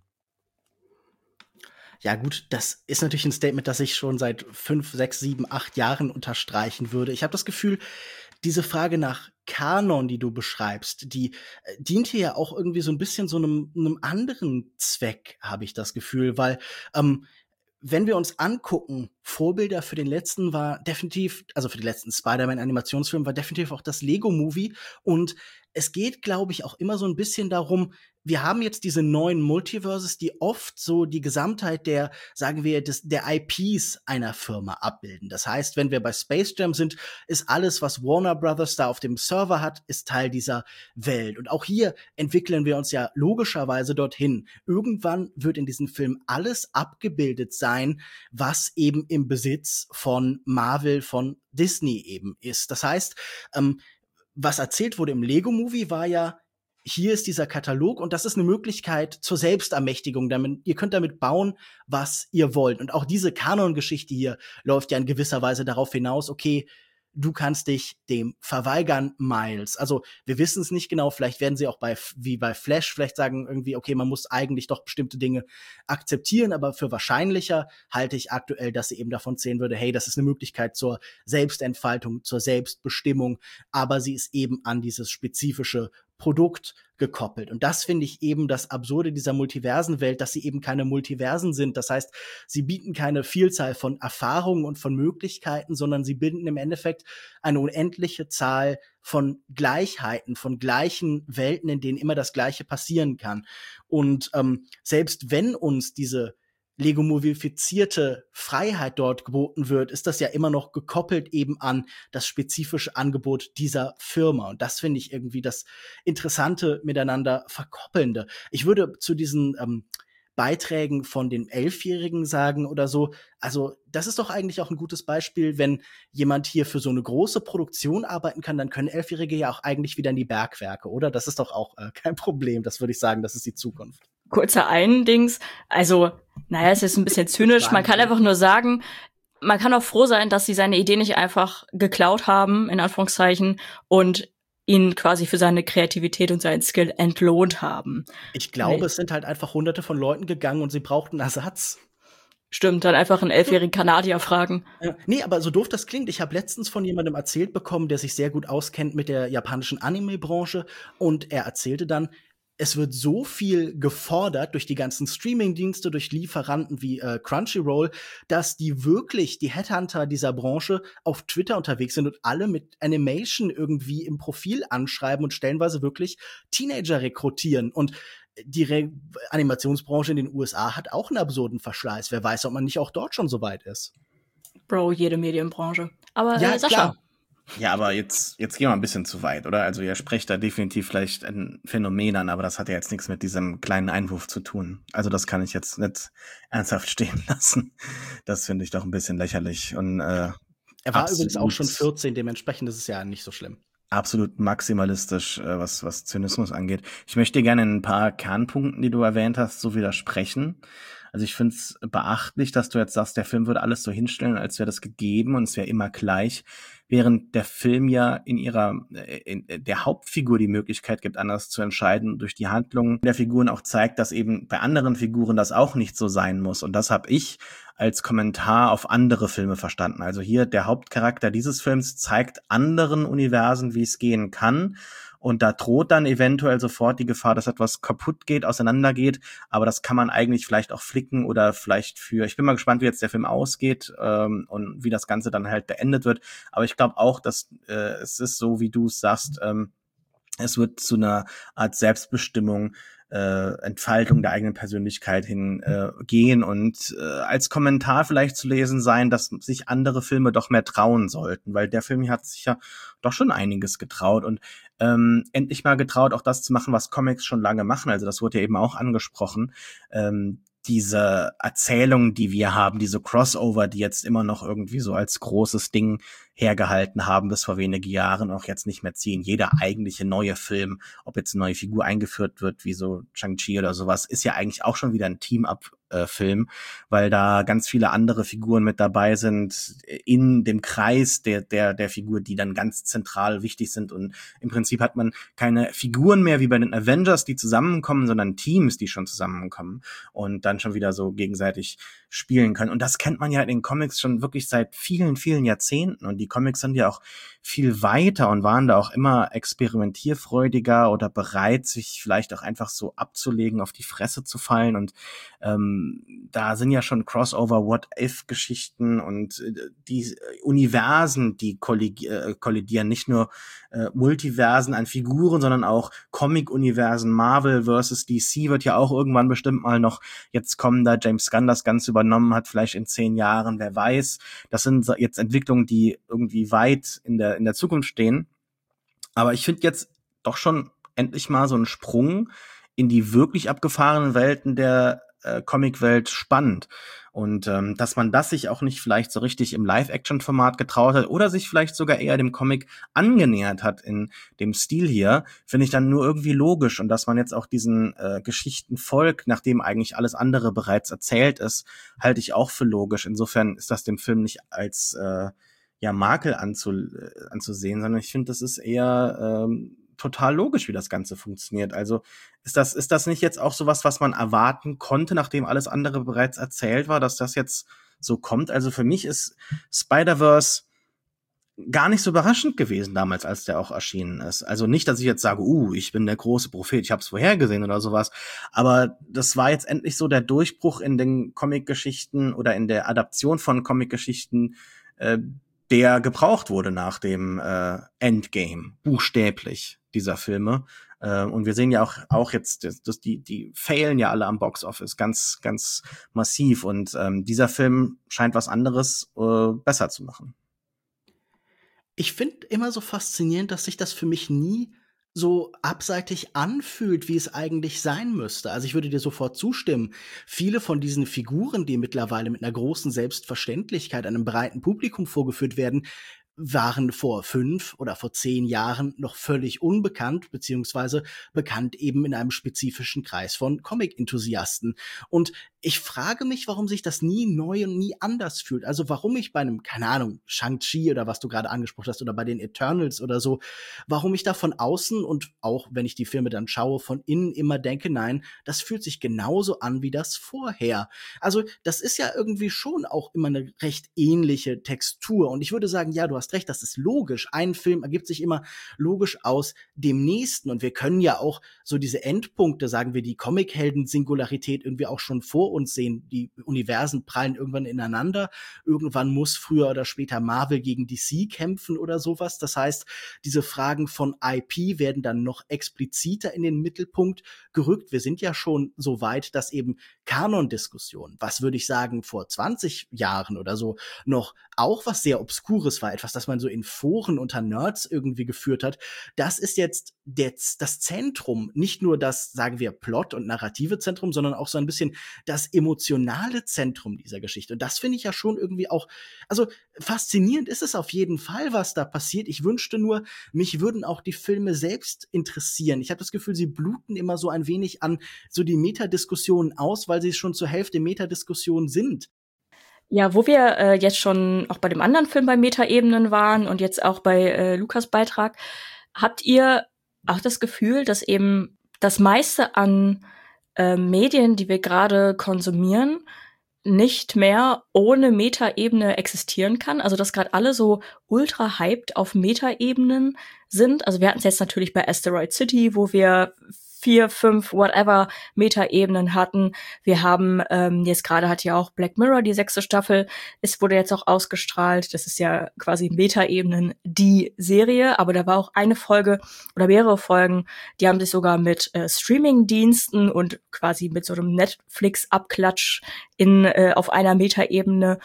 Ja gut, das ist natürlich ein Statement, das ich schon seit fünf, sechs, sieben, acht Jahren unterstreichen würde. Ich habe das Gefühl, diese Frage nach Kanon, die du beschreibst, die äh, dient hier ja auch irgendwie so ein bisschen so einem, einem anderen Zweck, habe ich das Gefühl, weil ähm, wenn wir uns angucken, Vorbilder für den letzten war definitiv, also für den letzten Spider-Man-Animationsfilm war definitiv auch das Lego-Movie. Und es geht, glaube ich, auch immer so ein bisschen darum, wir haben jetzt diese neuen Multiverses, die oft so die Gesamtheit der, sagen wir, des, der I Ps einer Firma abbilden. Das heißt, wenn wir bei Space Jam sind, ist alles, was Warner Brothers da auf dem Server hat, ist Teil dieser Welt. Und auch hier entwickeln wir uns ja logischerweise dorthin. Irgendwann wird in diesem Film alles abgebildet sein, was eben im Besitz von Marvel, von Disney eben ist. Das heißt, ähm, was erzählt wurde im Lego-Movie war ja, hier ist dieser Katalog und das ist eine Möglichkeit zur Selbstermächtigung. Damit, ihr könnt damit bauen, was ihr wollt. Und auch diese Kanongeschichte hier läuft ja in gewisser Weise darauf hinaus, okay, du kannst dich dem verweigern, Miles. Also wir wissen es nicht genau, vielleicht werden sie auch bei wie bei Flash vielleicht sagen irgendwie, okay, man muss eigentlich doch bestimmte Dinge akzeptieren, aber für wahrscheinlicher halte ich aktuell, dass sie eben davon zählen würde, hey, das ist eine Möglichkeit zur Selbstentfaltung, zur Selbstbestimmung, aber sie ist eben an dieses spezifische Produkt gekoppelt. Und das finde ich eben das Absurde dieser Multiversenwelt, dass sie eben keine Multiversen sind. Das heißt, sie bieten keine Vielzahl von Erfahrungen und von Möglichkeiten, sondern sie bilden im Endeffekt eine unendliche Zahl von Gleichheiten, von gleichen Welten, in denen immer das Gleiche passieren kann. Und ähm, selbst wenn uns diese Lego-movifizierte Freiheit dort geboten wird, ist das ja immer noch gekoppelt eben an das spezifische Angebot dieser Firma. Und das finde ich irgendwie das Interessante miteinander Verkoppelnde. Ich würde zu diesen ähm, Beiträgen von den Elfjährigen sagen oder so, also das ist doch eigentlich auch ein gutes Beispiel, wenn jemand hier für so eine große Produktion arbeiten kann, dann können Elfjährige ja auch eigentlich wieder in die Bergwerke, oder? Das ist doch auch äh, kein Problem, das würde ich sagen, das ist die Zukunft. Kurzer Eindings, also, naja, es ist ein bisschen zynisch, man kann einfach nur sagen, man kann auch froh sein, dass sie seine Idee nicht einfach geklaut haben, in Anführungszeichen, und ihn quasi für seine Kreativität und seinen Skill entlohnt haben. Ich glaube, nee. Es sind halt einfach hunderte von Leuten gegangen und sie brauchten Ersatz. Stimmt, dann einfach einen elfjährigen Kanadier fragen. Ja, nee, aber so doof das klingt, ich habe letztens von jemandem erzählt bekommen, der sich sehr gut auskennt mit der japanischen Anime-Branche, und er erzählte dann, es wird so viel gefordert durch die ganzen Streaming-Dienste, durch Lieferanten wie äh, Crunchyroll, dass die wirklich, die Headhunter dieser Branche auf Twitter unterwegs sind und alle mit Animation irgendwie im Profil anschreiben und stellenweise wirklich Teenager rekrutieren. Und die Re- Animationsbranche in den U S A hat auch einen absurden Verschleiß. Wer weiß, ob man nicht auch dort schon so weit ist. Bro, jede Medienbranche. Aber ja, äh, Sascha. Klar. Ja, aber jetzt, jetzt gehen wir ein bisschen zu weit, oder? Also ihr sprecht da definitiv vielleicht ein Phänomen an, aber das hat ja jetzt nichts mit diesem kleinen Einwurf zu tun. Also das kann ich jetzt nicht ernsthaft stehen lassen. Das finde ich doch ein bisschen lächerlich. Und äh, er war übrigens auch schon vierzehn, dementsprechend ist es ja nicht so schlimm. Absolut maximalistisch, äh, was, was Zynismus angeht. Ich möchte dir gerne in ein paar Kernpunkten, die du erwähnt hast, so widersprechen. Also ich finde es beachtlich, dass du jetzt sagst, der Film würde alles so hinstellen, als wäre das gegeben und es wäre immer gleich, während der Film ja in ihrer in der Hauptfigur die Möglichkeit gibt, anders zu entscheiden, durch die Handlung der Figuren auch zeigt, dass eben bei anderen Figuren das auch nicht so sein muss. Und das habe ich als Kommentar auf andere Filme verstanden. Also hier der Hauptcharakter dieses Films zeigt anderen Universen, wie es gehen kann. Und da droht dann eventuell sofort die Gefahr, dass etwas kaputt geht, auseinandergeht. Aber das kann man eigentlich vielleicht auch flicken oder vielleicht für, ich bin mal gespannt, wie jetzt der Film ausgeht ähm, und wie das Ganze dann halt beendet wird. Aber ich glaube auch, dass äh, es ist so, wie du es sagst, ähm, es wird zu einer Art Selbstbestimmung, äh, Entfaltung der eigenen Persönlichkeit hin äh, gehen und äh, als Kommentar vielleicht zu lesen sein, dass sich andere Filme doch mehr trauen sollten, weil der Film hier hat sich ja doch schon einiges getraut und ähm, endlich mal getraut, auch das zu machen, was Comics schon lange machen. Also das wurde ja eben auch angesprochen. Ähm, diese Erzählungen, die wir haben, diese Crossover, die jetzt immer noch irgendwie so als großes Ding hergehalten haben bis vor wenigen Jahren, auch jetzt nicht mehr ziehen. Jeder eigentliche neue Film, ob jetzt eine neue Figur eingeführt wird, wie so Shang-Chi oder sowas, ist ja eigentlich auch schon wieder ein Team-Up-Film, weil da ganz viele andere Figuren mit dabei sind in dem Kreis der der der Figur, die dann ganz zentral wichtig sind. Und im Prinzip hat man keine Figuren mehr wie bei den Avengers, die zusammenkommen, sondern Teams, die schon zusammenkommen und dann schon wieder so gegenseitig spielen können. Und das kennt man ja in den Comics schon wirklich seit vielen, vielen Jahrzehnten. Und die Comics sind ja auch viel weiter und waren da auch immer experimentierfreudiger oder bereit, sich vielleicht auch einfach so abzulegen, auf die Fresse zu fallen. Und ähm, da sind ja schon Crossover-What-If-Geschichten und äh, die Universen, die kollig- äh, kollidieren, nicht nur äh, Multiversen an Figuren, sondern auch Comic-Universen. Marvel versus D C wird ja auch irgendwann bestimmt mal noch jetzt kommen, da James Gunn das Ganze übernommen hat, vielleicht in zehn Jahren, wer weiß. Das sind jetzt Entwicklungen, die irgendwie weit in der in der Zukunft stehen. Aber ich finde jetzt doch schon endlich mal so einen Sprung in die wirklich abgefahrenen Welten der äh, Comicwelt spannend. Und ähm, dass man das sich auch nicht vielleicht so richtig im Live-Action-Format getraut hat oder sich vielleicht sogar eher dem Comic angenähert hat in dem Stil hier, finde ich dann nur irgendwie logisch. Und dass man jetzt auch diesen äh, Geschichten folgt, nachdem eigentlich alles andere bereits erzählt ist, halte ich auch für logisch. Insofern ist das dem Film nicht als äh, ja Makel anzu, äh, anzusehen, sondern ich finde, das ist eher ähm, total logisch, wie das Ganze funktioniert. Also ist das, ist das nicht jetzt auch sowas, was man erwarten konnte, nachdem alles andere bereits erzählt war, dass das jetzt so kommt? Also für mich ist Spider-Verse gar nicht so überraschend gewesen damals, als der auch erschienen ist. Also nicht, dass ich jetzt sage, uh, ich bin der große Prophet, ich habe es vorhergesehen oder sowas, aber das war jetzt endlich so der Durchbruch in den Comic-Geschichten oder in der Adaption von Comic-Geschichten, äh, der gebraucht wurde nach dem äh, Endgame, buchstäblich, dieser Filme. Äh, und wir sehen ja auch auch jetzt, dass, dass die die failen ja alle am Box-Office ganz ganz massiv. Und ähm, dieser Film scheint was anderes äh, besser zu machen. Ich finde immer so faszinierend, dass sich das für mich nie so abseitig anfühlt, wie es eigentlich sein müsste. Also ich würde dir sofort zustimmen. Viele von diesen Figuren, die mittlerweile mit einer großen Selbstverständlichkeit einem breiten Publikum vorgeführt werden, waren vor fünf oder vor zehn Jahren noch völlig unbekannt, beziehungsweise bekannt eben in einem spezifischen Kreis von Comic-Enthusiasten. Und ich frage mich, warum sich das nie neu und nie anders fühlt. Also warum ich bei einem, keine Ahnung, Shang-Chi oder was du gerade angesprochen hast oder bei den Eternals oder so, warum ich da von außen und auch, wenn ich die Filme dann schaue, von innen immer denke, nein, das fühlt sich genauso an wie das vorher. Also das ist ja irgendwie schon auch immer eine recht ähnliche Textur. Und ich würde sagen, ja, du hast recht, das ist logisch. Ein Film ergibt sich immer logisch aus dem nächsten. Und wir können ja auch so diese Endpunkte, sagen wir, die Comic-Helden-Singularität irgendwie auch schon vor uns sehen. Die Universen prallen irgendwann ineinander. Irgendwann muss früher oder später Marvel gegen D C kämpfen oder sowas. Das heißt, diese Fragen von I P werden dann noch expliziter in den Mittelpunkt gerückt. Wir sind ja schon so weit, dass eben Kanon-Diskussionen, was würde ich sagen, vor zwanzig Jahren oder so noch auch was sehr Obskures war, etwas, das man so in Foren unter Nerds irgendwie geführt hat, das ist jetzt das, das Zentrum, nicht nur das, sagen wir, Plot- und narrative Zentrum, sondern auch so ein bisschen das emotionale Zentrum dieser Geschichte. Und das finde ich ja schon irgendwie auch, also faszinierend ist es auf jeden Fall, was da passiert. Ich wünschte nur, mich würden auch die Filme selbst interessieren. Ich habe das Gefühl, sie bluten immer so ein wenig an so die Metadiskussionen aus, weil sie schon zur Hälfte Metadiskussionen sind. Ja, wo wir äh, jetzt schon auch bei dem anderen Film bei Metaebenen waren und jetzt auch bei äh, Lukas Beitrag, habt ihr auch das Gefühl, dass eben das meiste an äh, Medien, die wir gerade konsumieren, nicht mehr ohne Metaebene existieren kann? Also dass gerade alle so ultra hyped auf Metaebenen sind. Also wir hatten es jetzt natürlich bei Asteroid City, wo wir vier, fünf, whatever Metaebenen hatten. Wir haben ähm, jetzt gerade hat ja auch Black Mirror die sechste Staffel. Es wurde jetzt auch ausgestrahlt. Das ist ja quasi Metaebenen die Serie, aber da war auch eine Folge oder mehrere Folgen, die haben sich sogar mit äh, Streaming-Diensten und quasi mit so einem Netflix-Abklatsch in äh, auf einer Metaebene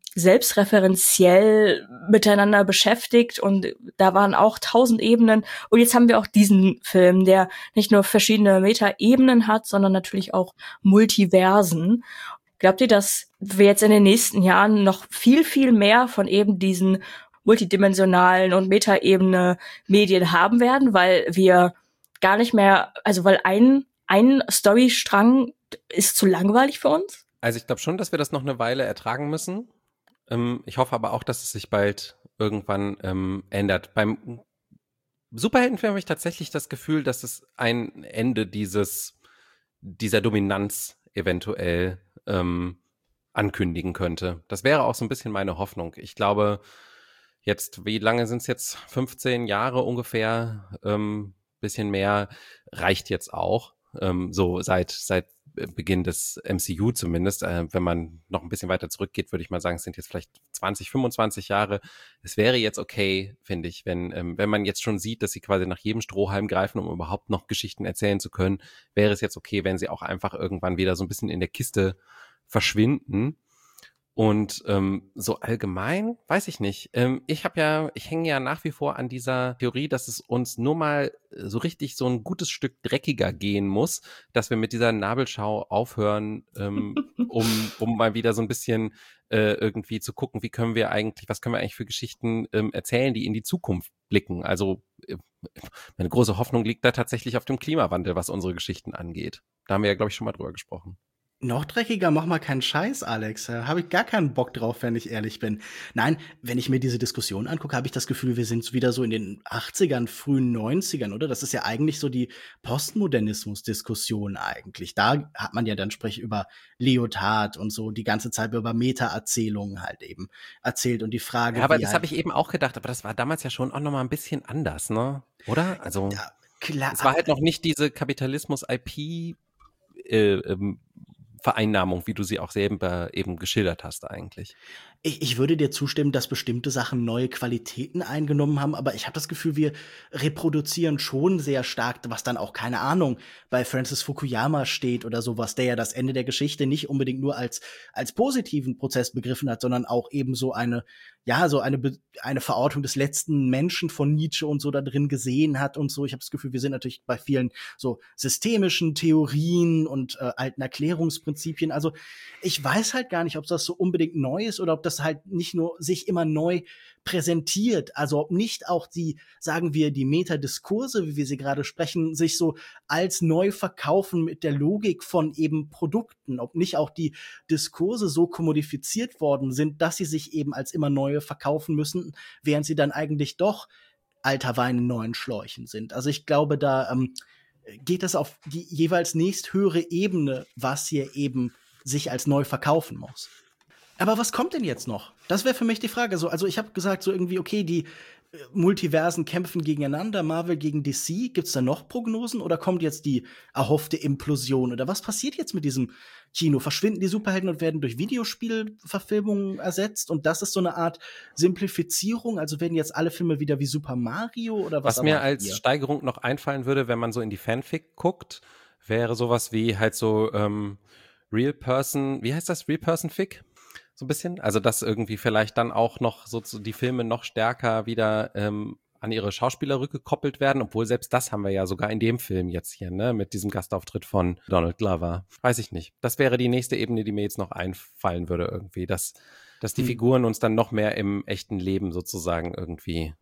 selbstreferenziell miteinander beschäftigt und da waren auch tausend Ebenen und jetzt haben wir auch diesen Film, der nicht nur verschiedene Meta-Ebenen hat, sondern natürlich auch Multiversen. Glaubt ihr, dass wir jetzt in den nächsten Jahren noch viel, viel mehr von eben diesen multidimensionalen und Meta-Ebene Medien haben werden, weil wir gar nicht mehr, also weil ein, ein Storystrang ist zu langweilig für uns? Also ich glaube schon, dass wir das noch eine Weile ertragen müssen. Ähm, ich hoffe aber auch, dass es sich bald irgendwann ähm, ändert. Beim Superheldenfilm habe ich tatsächlich das Gefühl, dass es ein Ende dieses dieser Dominanz eventuell ähm, ankündigen könnte. Das wäre auch so ein bisschen meine Hoffnung. Ich glaube, jetzt, wie lange sind es jetzt? fünfzehn Jahre ungefähr, ähm, bisschen mehr, reicht jetzt auch. Ähm, so seit seit Beginn des M C U zumindest. Äh, wenn man noch ein bisschen weiter zurückgeht, würde ich mal sagen, es sind jetzt vielleicht zwanzig, fünfundzwanzig Jahre. Es wäre jetzt okay, finde ich, wenn ähm, wenn man jetzt schon sieht, dass sie quasi nach jedem Strohhalm greifen, um überhaupt noch Geschichten erzählen zu können, wäre es jetzt okay, wenn sie auch einfach irgendwann wieder so ein bisschen in der Kiste verschwinden. Und ähm, so allgemein, weiß ich nicht. Ähm, ich habe ja, ich hänge ja nach wie vor an dieser Theorie, dass es uns nur mal so richtig so ein gutes Stück dreckiger gehen muss, dass wir mit dieser Nabelschau aufhören, ähm, um um mal wieder so ein bisschen äh, irgendwie zu gucken, wie können wir eigentlich, was können wir eigentlich für Geschichten ähm, erzählen, die in die Zukunft blicken. Also äh, meine große Hoffnung liegt da tatsächlich auf dem Klimawandel, was unsere Geschichten angeht. Da haben wir ja, glaube ich, schon mal drüber gesprochen. Noch dreckiger, mach mal keinen Scheiß, Alex. Da habe ich gar keinen Bock drauf, wenn ich ehrlich bin. Nein, wenn ich mir diese Diskussion angucke, habe ich das Gefühl, wir sind wieder so in den achtzigern, frühen neunzigern, oder? Das ist ja eigentlich so die Postmodernismus-Diskussion eigentlich. Da hat man ja dann sprich über Lyotard und so die ganze Zeit über Meta-Erzählungen halt eben erzählt und die Frage, Ja, aber wie das halt, habe ich eben auch gedacht, aber das war damals ja schon auch noch mal ein bisschen anders, ne? Oder? Also ja, klar, es war halt noch nicht diese Kapitalismus-I P äh, ähm, Vereinnahmung, wie du sie auch selber eben geschildert hast eigentlich. Ich, ich würde dir zustimmen, dass bestimmte Sachen neue Qualitäten eingenommen haben, aber ich habe das Gefühl, wir reproduzieren schon sehr stark, was dann auch, keine Ahnung, bei Francis Fukuyama steht oder sowas, der ja das Ende der Geschichte nicht unbedingt nur als, als positiven Prozess begriffen hat, sondern auch eben so eine, ja, so eine, Be- eine Verortung des letzten Menschen von Nietzsche und so da drin gesehen hat und so. Ich habe das Gefühl, wir sind natürlich bei vielen so systemischen Theorien und äh, alten Erklärungsprinzipien. Also ich weiß halt gar nicht, ob das so unbedingt neu ist oder ob das halt nicht nur sich immer neu präsentiert, also ob nicht auch die, sagen wir, die Metadiskurse, wie wir sie gerade sprechen, sich so als neu verkaufen mit der Logik von eben Produkten, ob nicht auch die Diskurse so kommodifiziert worden sind, dass sie sich eben als immer neue verkaufen müssen, während sie dann eigentlich doch alter Wein in neuen Schläuchen sind. Also ich glaube, da ähm, geht es auf die jeweils nächsthöhere Ebene, was hier eben sich als neu verkaufen muss. Aber was kommt denn jetzt noch? Das wäre für mich die Frage. So, also ich habe gesagt, so irgendwie, okay, die äh, Multiversen kämpfen gegeneinander, Marvel gegen D C. Gibt's da noch Prognosen oder kommt jetzt die erhoffte Implosion? Oder was passiert jetzt mit diesem Kino? Verschwinden die Superhelden und werden durch Videospielverfilmungen ersetzt? Und das ist so eine Art Simplifizierung? Also werden jetzt alle Filme wieder wie Super Mario oder was? Was mir erwartet als ihr? Steigerung noch einfallen würde, wenn man so in die Fanfic guckt, wäre sowas wie halt so ähm, Real Person, wie heißt das, Real Person Fic? So ein bisschen. Also dass irgendwie vielleicht dann auch noch so zu- die Filme noch stärker wieder ähm, an ihre Schauspieler rückgekoppelt werden, obwohl selbst das haben wir ja sogar in dem Film jetzt hier, ne, mit diesem Gastauftritt von Donald Glover. Weiß ich nicht. Das wäre die nächste Ebene, die mir jetzt noch einfallen würde irgendwie, dass, dass die Hm. Figuren uns dann noch mehr im echten Leben sozusagen irgendwie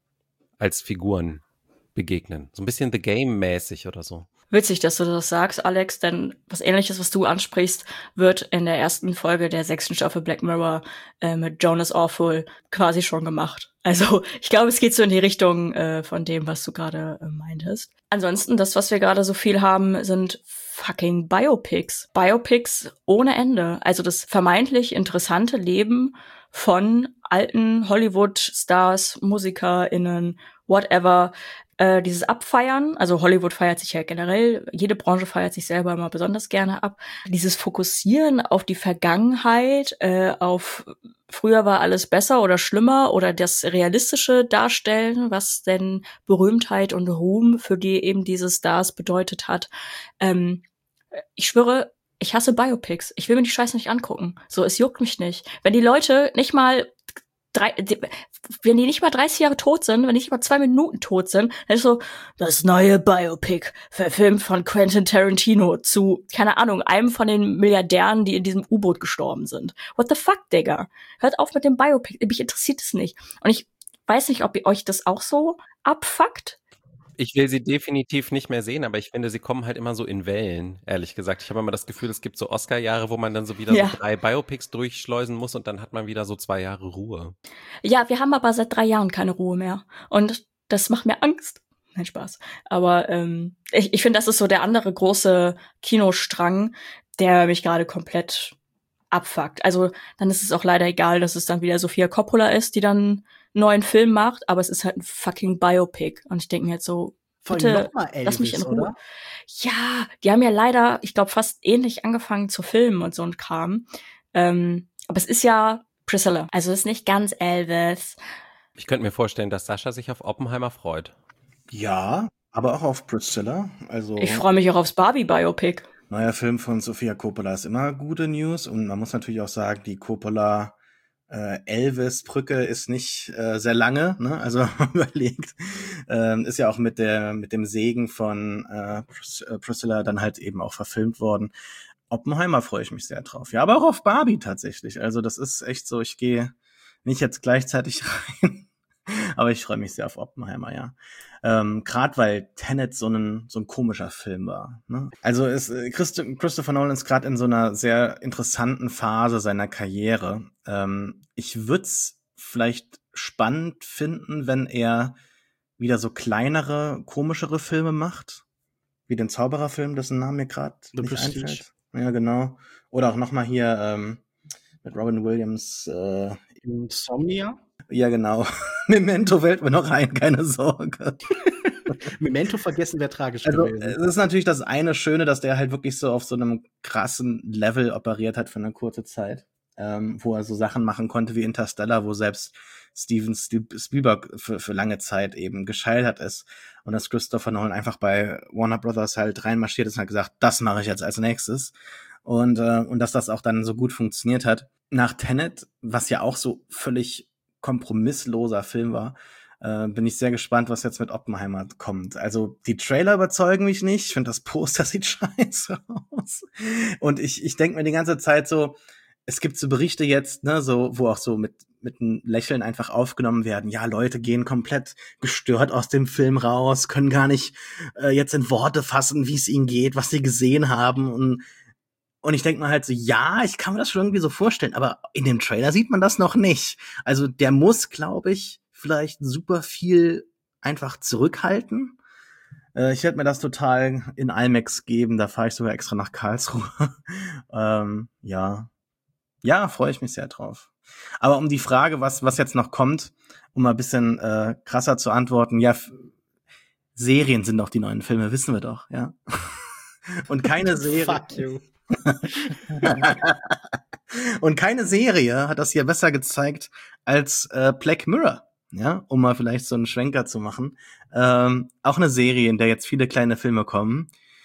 als Figuren begegnen. So ein bisschen The Game-mäßig oder so. Witzig, dass du das sagst, Alex, denn was Ähnliches, was du ansprichst, wird in der ersten Folge der sechsten Staffel Black Mirror äh, mit Jonas Awful quasi schon gemacht. Also ich glaube, es geht so in die Richtung äh, von dem, was du gerade äh, meintest. Ansonsten, das, was wir gerade so viel haben, sind fucking Biopics. Biopics ohne Ende. Also das vermeintlich interessante Leben von alten Hollywood-Stars, MusikerInnen, whatever, äh, dieses Abfeiern, also Hollywood feiert sich ja generell, jede Branche feiert sich selber immer besonders gerne ab. Dieses Fokussieren auf die Vergangenheit, äh, auf früher war alles besser oder schlimmer oder das realistische Darstellen, was denn Berühmtheit und Ruhm für die eben diese Stars bedeutet hat. Ähm, ich schwöre, ich hasse Biopics. Ich will mir die Scheiße nicht angucken. So, es juckt mich nicht. Wenn die Leute nicht mal drei, wenn die nicht mal dreißig Jahre tot sind, wenn die nicht mal zwei Minuten tot sind, dann ist so, das neue Biopic, verfilmt von Quentin Tarantino zu, keine Ahnung, einem von den Milliardären, die in diesem U-Boot gestorben sind. What the fuck, Digga? Hört auf mit dem Biopic, mich interessiert es nicht. Und ich weiß nicht, ob ihr euch das auch so abfuckt. Ich will sie definitiv nicht mehr sehen, aber ich finde, sie kommen halt immer so in Wellen, ehrlich gesagt. Ich habe immer das Gefühl, es gibt so Oscar-Jahre, wo man dann so wieder Ja. so drei Biopics durchschleusen muss und dann hat man wieder so zwei Jahre Ruhe. Ja, wir haben aber seit drei Jahren keine Ruhe mehr. Und das macht mir Angst. Nein, Spaß. Aber ähm, ich, ich finde, das ist so der andere große Kinostrang, der mich gerade komplett abfuckt. Also dann ist es auch leider egal, dass es dann wieder Sofia Coppola ist, die dann einen neuen Film macht, aber es ist halt ein fucking Biopic. Und ich denke mir jetzt so, Vor allem bitte, noch mal Elvis, lass mich in Ruhe. oder? Ja, die haben ja leider, ich glaube, fast ähnlich angefangen zu filmen und so ein Kram. Ähm, aber es ist ja Priscilla. Also es ist nicht ganz Elvis. Ich könnte mir vorstellen, dass Sascha sich auf Oppenheimer freut. Ja, aber auch auf Priscilla. Also Ich freue mich auch aufs Barbie-Biopic. Neuer Film von Sofia Coppola ist immer gute News und man muss natürlich auch sagen, die Coppola äh, Elvis-Brücke ist nicht äh, sehr lange, ne? Also überlegt, ähm, ist ja auch mit der mit dem Segen von äh, Pris- äh, Priscilla dann halt eben auch verfilmt worden. Oppenheimer freue ich mich sehr drauf. Ja, aber auch auf Barbie tatsächlich. Also das ist echt so, ich gehe nicht jetzt gleichzeitig rein, aber ich freue mich sehr auf Oppenheimer, ja. Ähm, Gerade weil Tenet so ein so ein komischer Film war. Ne? Also ist äh, Christ- Christopher Nolan ist gerade in so einer sehr interessanten Phase seiner Karriere. Ähm, ich würde es vielleicht spannend finden, wenn er wieder so kleinere, komischere Filme macht, wie den Zaubererfilm, dessen Name mir gerade The nicht Prestige. einfällt. Ja, genau. Oder auch noch mal hier ähm, mit Robin Williams. Äh, Insomnia. ja, genau. Memento fällt mir noch ein, keine Sorge. Memento vergessen wäre tragisch Also, gewesen. es ist natürlich das eine Schöne, dass der halt wirklich so auf so einem krassen Level operiert hat für eine kurze Zeit, ähm, wo er so Sachen machen konnte wie Interstellar, wo selbst Steven Spielberg für, für lange Zeit eben gescheitert ist und dass Christopher Nolan einfach bei Warner Brothers halt reinmarschiert ist und hat gesagt, das mache ich jetzt als nächstes und äh, und dass das auch dann so gut funktioniert hat. Nach Tenet, was ja auch so völlig kompromissloser Film war, äh, bin ich sehr gespannt, was jetzt mit Oppenheimer kommt. Also die Trailer überzeugen mich nicht. Ich finde, das Poster sieht scheiße aus. Und ich, ich denke mir die ganze Zeit so, es gibt so Berichte jetzt, ne, so, wo auch so mit, mit einem Lächeln einfach aufgenommen werden. Ja, Leute gehen komplett gestört aus dem Film raus, können gar nicht äh, jetzt in Worte fassen, wie es ihnen geht, was sie gesehen haben. Und Und ich denke mir halt so, ja, ich kann mir das schon irgendwie so vorstellen, aber in dem Trailer sieht man das noch nicht. Also der muss, glaube ich, vielleicht super viel einfach zurückhalten. Äh, ich werde mir das total in IMAX geben, da fahre ich sogar extra nach Karlsruhe. ähm, ja, ja, freue ich mich sehr drauf. Aber um die Frage, was was jetzt noch kommt, um mal ein bisschen äh, krasser zu antworten, ja, f- Serien sind doch die neuen Filme, wissen wir doch, ja. Und keine Serie. Fuck you. Und keine Serie hat das hier besser gezeigt als äh, Black Mirror, ja, um mal vielleicht so einen Schwenker zu machen. Ähm, auch eine Serie, in der jetzt viele kleine Filme kommen,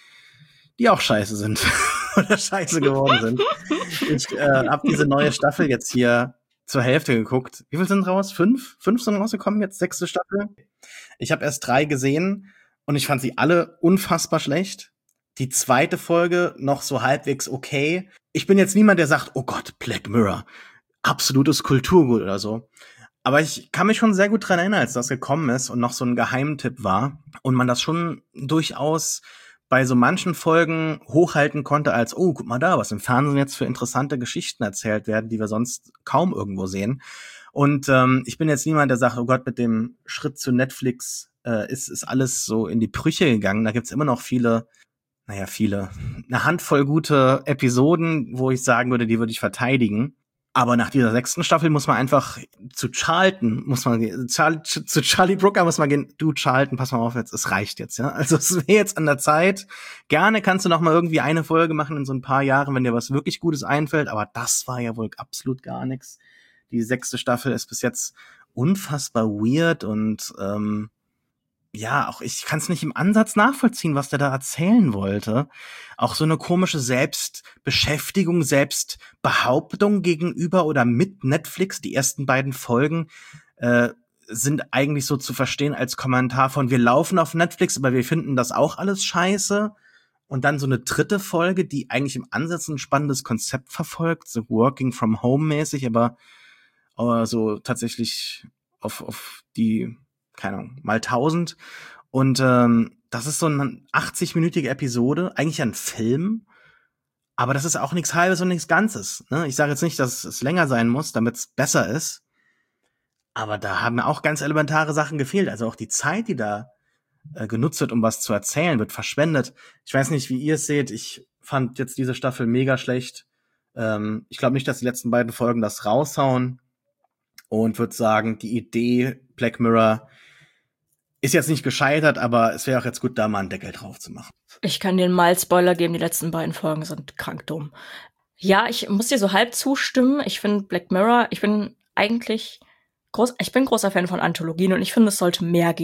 die auch scheiße sind oder scheiße geworden sind. Ich äh, habe diese neue Staffel jetzt hier zur Hälfte geguckt. Wie viel sind raus? Fünf? Fünf sind rausgekommen jetzt, sechste Staffel. Ich habe erst drei gesehen und ich fand sie alle unfassbar schlecht. Die zweite Folge noch so halbwegs okay. Ich bin jetzt niemand, der sagt, oh Gott, Black Mirror, absolutes Kulturgut oder so. Aber ich kann mich schon sehr gut dran erinnern, als das gekommen ist und noch so ein Geheimtipp war und man das schon durchaus bei so manchen Folgen hochhalten konnte als, oh, guck mal da, was im Fernsehen jetzt für interessante Geschichten erzählt werden, die wir sonst kaum irgendwo sehen. Und ähm, ich bin jetzt niemand, der sagt, oh Gott, mit dem Schritt zu Netflix äh, ist, ist alles so in die Brüche gegangen. Da gibt's immer noch viele naja, viele, eine Handvoll gute Episoden, wo ich sagen würde, die würde ich verteidigen. Aber nach dieser sechsten Staffel muss man einfach zu Charlton, muss man gehen, Char- zu Charlie Brooker muss man gehen, du Charlton, pass mal auf jetzt, es reicht jetzt, ja. Also es wäre jetzt an der Zeit. Gerne kannst du noch mal irgendwie eine Folge machen in so ein paar Jahren, wenn dir was wirklich Gutes einfällt, aber das war ja wohl absolut gar nichts. Die sechste Staffel ist bis jetzt unfassbar weird und ähm, ja, auch ich kann es nicht im Ansatz nachvollziehen, was der da erzählen wollte. Auch so eine komische Selbstbeschäftigung, Selbstbehauptung gegenüber oder mit Netflix. Die ersten beiden Folgen äh, sind eigentlich so zu verstehen als Kommentar von wir laufen auf Netflix, aber wir finden das auch alles scheiße. Und dann so eine dritte Folge, die eigentlich im Ansatz ein spannendes Konzept verfolgt, so Working from Home mäßig, aber äh, so tatsächlich auf, auf die keine Ahnung, mal tausend. Und ähm, das ist so eine achtzig-minütige Episode, eigentlich ein Film, aber das ist auch nichts Halbes und nichts Ganzes. Ne? Ich sage jetzt nicht, dass es länger sein muss, damit es besser ist, aber da haben auch ganz elementare Sachen gefehlt. Also auch die Zeit, die da äh, genutzt wird, um was zu erzählen, wird verschwendet. Ich weiß nicht, wie ihr es seht. Ich fand jetzt diese Staffel mega schlecht. Ähm, ich glaube nicht, dass die letzten beiden Folgen das raushauen und würde sagen, die Idee Black Mirror ist jetzt nicht gescheitert, aber es wäre auch jetzt gut, da mal einen Deckel drauf zu machen. Ich kann dir mal Spoiler geben, die letzten beiden Folgen sind krank dumm. Ja, ich muss dir so halb zustimmen. Ich finde Black Mirror, ich bin eigentlich groß, ich bin großer Fan von Anthologien und ich finde, es sollte mehr geben.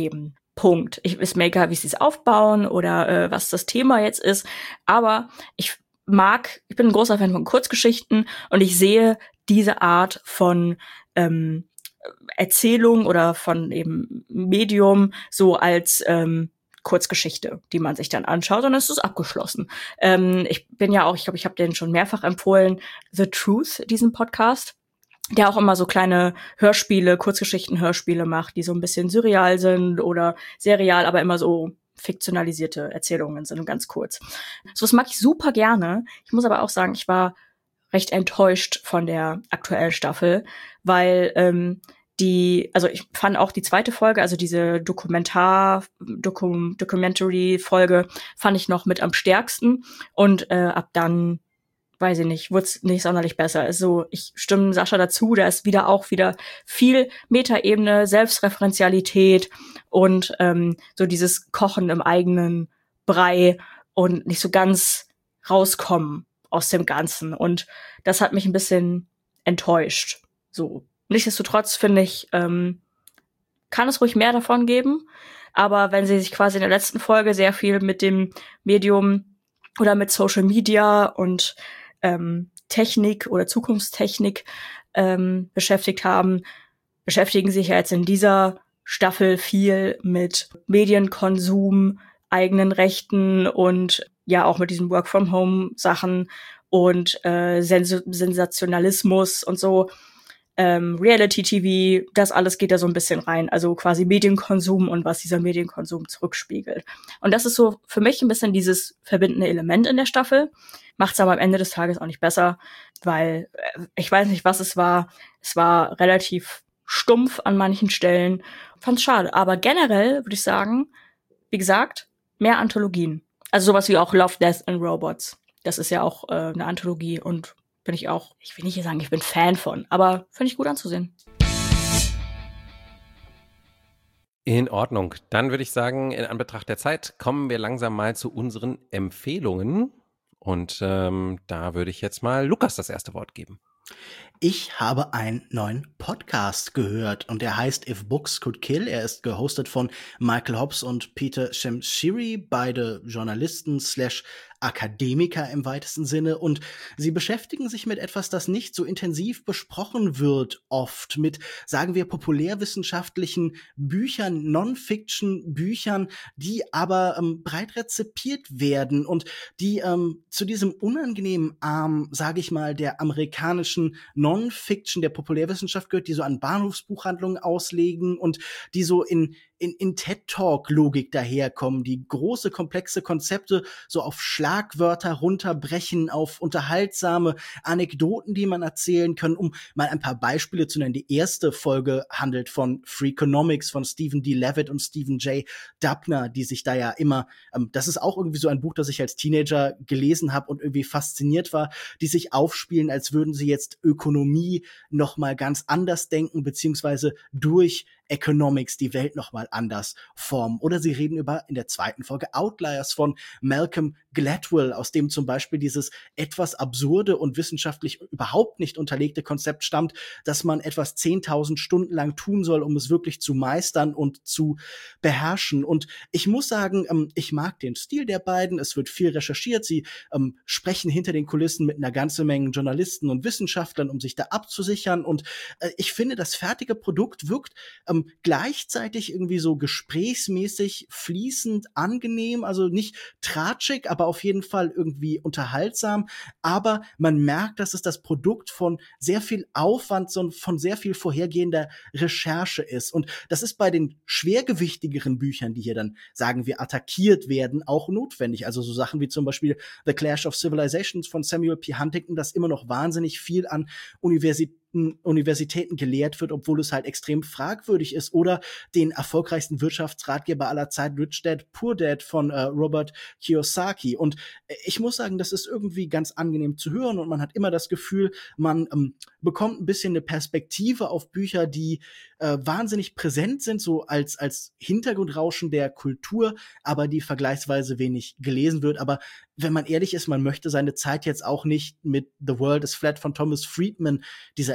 Punkt. Ich ist mir egal, wie sie es aufbauen oder äh, was das Thema jetzt ist. Aber ich mag, ich bin ein großer Fan von Kurzgeschichten und ich sehe diese Art von ähm, Erzählung oder von eben Medium so als ähm, Kurzgeschichte, die man sich dann anschaut und es ist abgeschlossen. Ähm, ich bin ja auch, ich glaube, ich habe den schon mehrfach empfohlen, The Truth, diesen Podcast, der auch immer so kleine Hörspiele, Kurzgeschichten-Hörspiele macht, die so ein bisschen surreal sind oder serial, aber immer so fiktionalisierte Erzählungen sind und ganz kurz. So was mag ich super gerne. Ich muss aber auch sagen, ich war recht enttäuscht von der aktuellen Staffel, weil ähm, die, also ich fand auch die zweite Folge, also diese Dokumentar, Dokum, Documentary-Folge, fand ich noch mit am stärksten und äh, ab dann, weiß ich nicht, wurde es nicht sonderlich besser. Also ich stimme Sascha dazu, da ist wieder auch wieder viel Metaebene, Selbstreferenzialität und ähm, so dieses Kochen im eigenen Brei und nicht so ganz rauskommen aus dem Ganzen. Und das hat mich ein bisschen enttäuscht. So. Nichtsdestotrotz finde ich, ähm, kann es ruhig mehr davon geben. Aber wenn sie sich quasi in der letzten Folge sehr viel mit dem Medium oder mit Social Media und ähm, Technik oder Zukunftstechnik ähm, beschäftigt haben, beschäftigen sich ja jetzt in dieser Staffel viel mit Medienkonsum, eigenen Rechten und ja auch mit diesen Work-from-Home-Sachen und äh, Sens- Sensationalismus und so. Ähm, Reality-T V, das alles geht da so ein bisschen rein. Also quasi Medienkonsum und was dieser Medienkonsum zurückspiegelt. Und das ist so für mich ein bisschen dieses verbindende Element in der Staffel. Macht es aber am Ende des Tages auch nicht besser, weil äh, ich weiß nicht, was es war. Es war relativ stumpf an manchen Stellen. Fand's schade. Aber generell würde ich sagen, wie gesagt, mehr Anthologien. Also sowas wie auch Love, Death and Robots. Das ist ja auch äh, eine Anthologie und bin ich auch, ich will nicht sagen, ich bin Fan von, aber finde ich gut anzusehen. In Ordnung. Dann würde ich sagen, in Anbetracht der Zeit kommen wir langsam mal zu unseren Empfehlungen. Und ähm, da würde ich jetzt mal Lukas das erste Wort geben. Ich habe einen neuen Podcast gehört und der heißt If Books Could Kill. Er ist gehostet von Michael Hobbs und Peter Shamshiri, beide Journalisten slash Akademiker im weitesten Sinne, und sie beschäftigen sich mit etwas, das nicht so intensiv besprochen wird, oft mit, sagen wir, populärwissenschaftlichen Büchern, Non-Fiction-Büchern, die aber ähm, breit rezipiert werden und die ähm, zu diesem unangenehmen Arm, sage ich mal, der amerikanischen Non-Fiction, der Populärwissenschaft gehört, die so an Bahnhofsbuchhandlungen auslegen und die so in in, in TED-Talk-Logik daherkommen, die große, komplexe Konzepte so auf Schlagwörter runterbrechen, auf unterhaltsame Anekdoten, die man erzählen kann, um mal ein paar Beispiele zu nennen. Die erste Folge handelt von Freakonomics von Stephen D. Levitt und Stephen J. Dubner, die sich da ja immer, ähm, das ist auch irgendwie so ein Buch, das ich als Teenager gelesen habe und irgendwie fasziniert war, die sich aufspielen, als würden sie jetzt Ökonomie noch mal ganz anders denken, beziehungsweise durch Economics die Welt noch mal anders formen. Oder sie reden über, in der zweiten Folge, Outliers von Malcolm Gladwell, aus dem zum Beispiel dieses etwas absurde und wissenschaftlich überhaupt nicht unterlegte Konzept stammt, dass man etwas zehntausend Stunden lang tun soll, um es wirklich zu meistern und zu beherrschen. Und ich muss sagen, ähm, ich mag den Stil der beiden. Es wird viel recherchiert. Sie ähm, sprechen hinter den Kulissen mit einer ganzen Menge Journalisten und Wissenschaftlern, um sich da abzusichern. Und äh, ich finde, das fertige Produkt wirkt ähm, gleichzeitig irgendwie so gesprächsmäßig, fließend, angenehm, also nicht tratschig, aber auf jeden Fall irgendwie unterhaltsam. Aber man merkt, dass es das Produkt von sehr viel Aufwand, so von sehr viel vorhergehender Recherche ist. Und das ist bei den schwergewichtigeren Büchern, die hier dann, sagen wir, attackiert werden, auch notwendig. Also so Sachen wie zum Beispiel The Clash of Civilizations von Samuel P. Huntington, das immer noch wahnsinnig viel an Universitäten Universitäten gelehrt wird, obwohl es halt extrem fragwürdig ist, oder den erfolgreichsten Wirtschaftsratgeber aller Zeit, Rich Dad, Poor Dad von äh, Robert Kiyosaki. Und äh, ich muss sagen, das ist irgendwie ganz angenehm zu hören und man hat immer das Gefühl, man ähm, bekommt ein bisschen eine Perspektive auf Bücher, die äh, wahnsinnig präsent sind, so als als Hintergrundrauschen der Kultur, aber die vergleichsweise wenig gelesen wird. Aber wenn man ehrlich ist, man möchte seine Zeit jetzt auch nicht mit The World is Flat von Thomas Friedman, dieser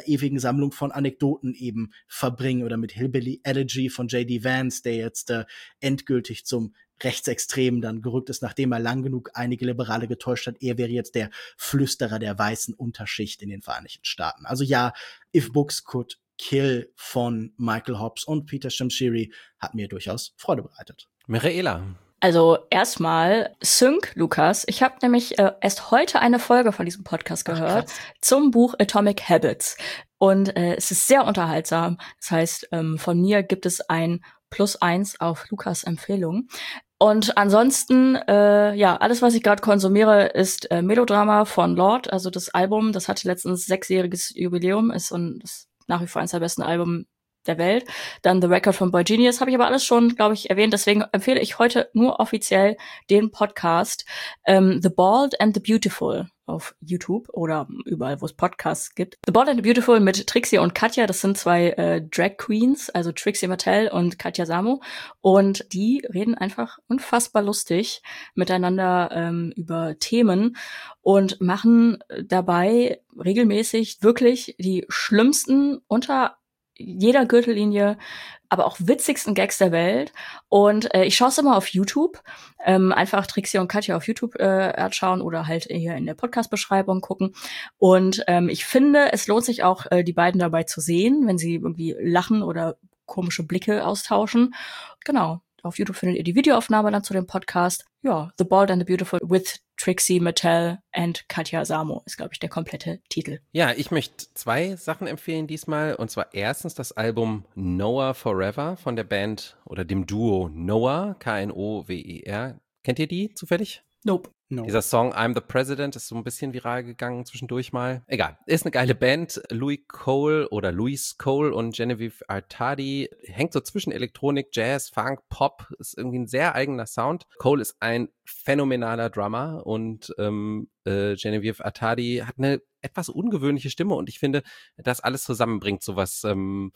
einer ewigen Sammlung von Anekdoten eben verbringen oder mit Hillbilly Elegy von J D Vance, der jetzt äh, endgültig zum Rechtsextremen dann gerückt ist, nachdem er lang genug einige Liberale getäuscht hat. Er wäre jetzt der Flüsterer der weißen Unterschicht in den Vereinigten Staaten. Also ja, If Books Could Kill von Michael Hobbs und Peter Shamshiri hat mir durchaus Freude bereitet. Michaela. Also erstmal Sync, Lukas. Ich habe nämlich äh, erst heute eine Folge von diesem Podcast gehört Ach, zum Buch Atomic Habits. Und äh, es ist sehr unterhaltsam. Das heißt, ähm, von mir gibt es ein Plus eins auf Lukas Empfehlung. Und ansonsten, äh, ja, alles, was ich gerade konsumiere, ist äh, Melodrama von Lorde. Also das Album, das hatte letztens sechsjähriges Jubiläum, ist und ist nach wie vor eines der besten Alben der Welt. Dann The Record von Boy Genius, habe ich aber alles schon, glaube ich, erwähnt. Deswegen empfehle ich heute nur offiziell den Podcast ähm, The Bald and the Beautiful auf YouTube oder überall, wo es Podcasts gibt. The Bald and the Beautiful mit Trixie und Katja, das sind zwei äh, Drag Queens, also Trixie Mattel und Katja Samo. Und die reden einfach unfassbar lustig miteinander ähm, über Themen und machen dabei regelmäßig wirklich die schlimmsten unter jeder Gürtellinie, aber auch witzigsten Gags der Welt. Und äh, ich schaue es immer auf YouTube. Ähm, einfach Trixie und Katja auf YouTube äh, anschauen oder halt hier in der Podcast-Beschreibung gucken. Und ähm, ich finde, es lohnt sich auch, äh, die beiden dabei zu sehen, wenn sie irgendwie lachen oder komische Blicke austauschen. Genau. Auf YouTube findet ihr die Videoaufnahme dann zu dem Podcast. Ja, The Bald and the Beautiful with Trixie Mattel and Katja Samo ist, glaube ich, der komplette Titel. Ja, ich möchte zwei Sachen empfehlen diesmal. Und zwar erstens das Album Noah Forever von der Band oder dem Duo Noah, K N O W E R. Kennt ihr die zufällig? Nope. No. Dieser Song I'm the President ist so ein bisschen viral gegangen zwischendurch mal. Egal, ist eine geile Band. Louis Cole oder Louis Cole und Genevieve Artadi hängt so zwischen Elektronik, Jazz, Funk, Pop. Ist irgendwie ein sehr eigener Sound. Cole ist ein phänomenaler Drummer und ähm, äh, Genevieve Artadi hat eine etwas ungewöhnliche Stimme und ich finde, das alles zusammenbringt sowas ähm,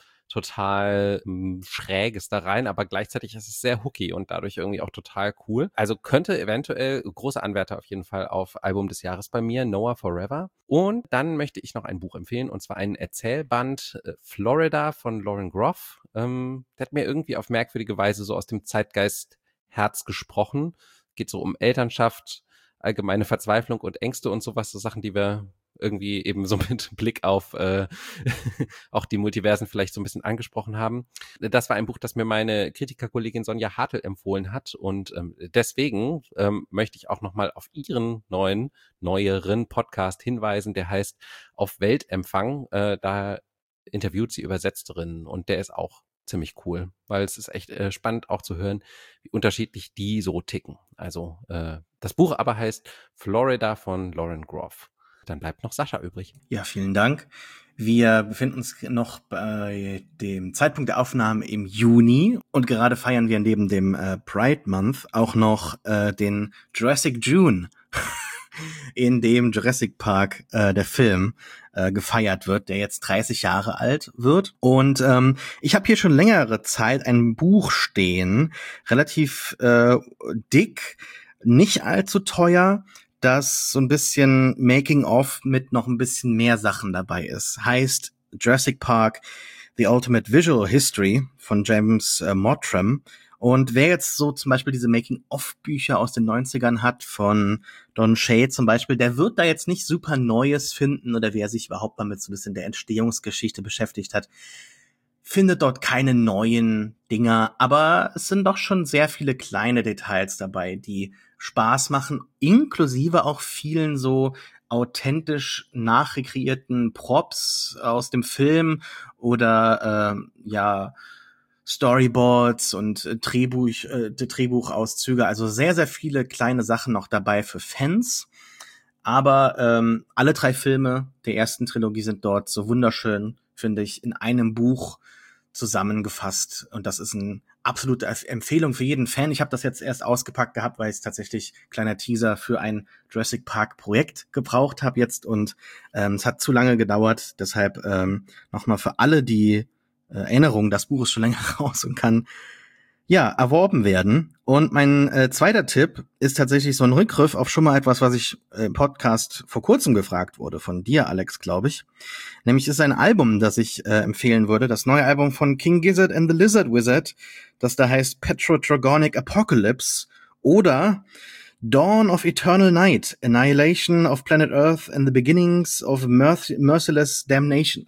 total ähm, Schräges da rein, aber gleichzeitig ist es sehr hooky und dadurch irgendwie auch total cool. Also könnte eventuell große Anwärter auf jeden Fall auf Album des Jahres bei mir, Noah Forever. Und dann möchte ich noch ein Buch empfehlen und zwar einen Erzählband äh, Florida von Lauren Groff. Ähm, der hat mir irgendwie auf merkwürdige Weise so aus dem Zeitgeist Herz gesprochen. Geht so um Elternschaft, allgemeine Verzweiflung und Ängste und sowas, so Sachen, die wir irgendwie eben so mit Blick auf äh, auch die Multiversen vielleicht so ein bisschen angesprochen haben. Das war ein Buch, das mir meine Kritikerkollegin Sonja Hartl empfohlen hat und ähm, deswegen ähm, möchte ich auch nochmal auf ihren neuen, neueren Podcast hinweisen, der heißt Auf Weltempfang. Äh, da interviewt sie Übersetzerinnen und der ist auch ziemlich cool, weil es ist echt äh, spannend auch zu hören, wie unterschiedlich die so ticken. Also äh, das Buch aber heißt Florida von Lauren Groff. Dann bleibt noch Sascha übrig. Ja, vielen Dank. Wir befinden uns noch bei dem Zeitpunkt der Aufnahme im Juni und gerade feiern wir neben dem äh, Pride Month auch noch äh, den Jurassic June, in dem Jurassic Park, äh, der Film, äh, gefeiert wird, der jetzt dreißig Jahre alt wird. Und ähm, ich habe hier schon längere Zeit ein Buch stehen, relativ äh, dick, nicht allzu teuer, das so ein bisschen Making-of mit noch ein bisschen mehr Sachen dabei ist. Heißt Jurassic Park, The Ultimate Visual History von James äh, Mottram. Und wer jetzt so zum Beispiel diese Making-of-Bücher aus den neunzigern hat, von Don Shea zum Beispiel, der wird da jetzt nicht super Neues finden, oder wer sich überhaupt mal mit so ein bisschen der Entstehungsgeschichte beschäftigt hat, findet dort keine neuen Dinger, aber es sind doch schon sehr viele kleine Details dabei, die Spaß machen, inklusive auch vielen so authentisch nachrekreierten Props aus dem Film oder äh, ja Storyboards und äh, Drehbuch, äh, Drehbuchauszüge, also sehr, sehr viele kleine Sachen noch dabei für Fans. Aber ähm, alle drei Filme der ersten Trilogie sind dort so wunderschön, finde ich, in einem Buch zusammengefasst. Und das ist eine absolute Empfehlung für jeden Fan. Ich habe das jetzt erst ausgepackt gehabt, weil ich es tatsächlich kleiner Teaser für ein Jurassic Park Projekt gebraucht habe jetzt. Und ähm, es hat zu lange gedauert. Deshalb ähm, nochmal für alle die äh, Erinnerung, das Buch ist schon länger raus und kann ja, erworben werden. Und mein äh, zweiter Tipp ist tatsächlich so ein Rückgriff auf schon mal etwas, was ich äh, im Podcast vor kurzem gefragt wurde, von dir, Alex, glaube ich. Nämlich ist ein Album, das ich äh, empfehlen würde, das neue Album von King Gizzard and the Lizard Wizard, das da heißt Petrodragonic Apocalypse oder Dawn of Eternal Night, Annihilation of Planet Earth and the Beginnings of Merc- Merciless Damnation.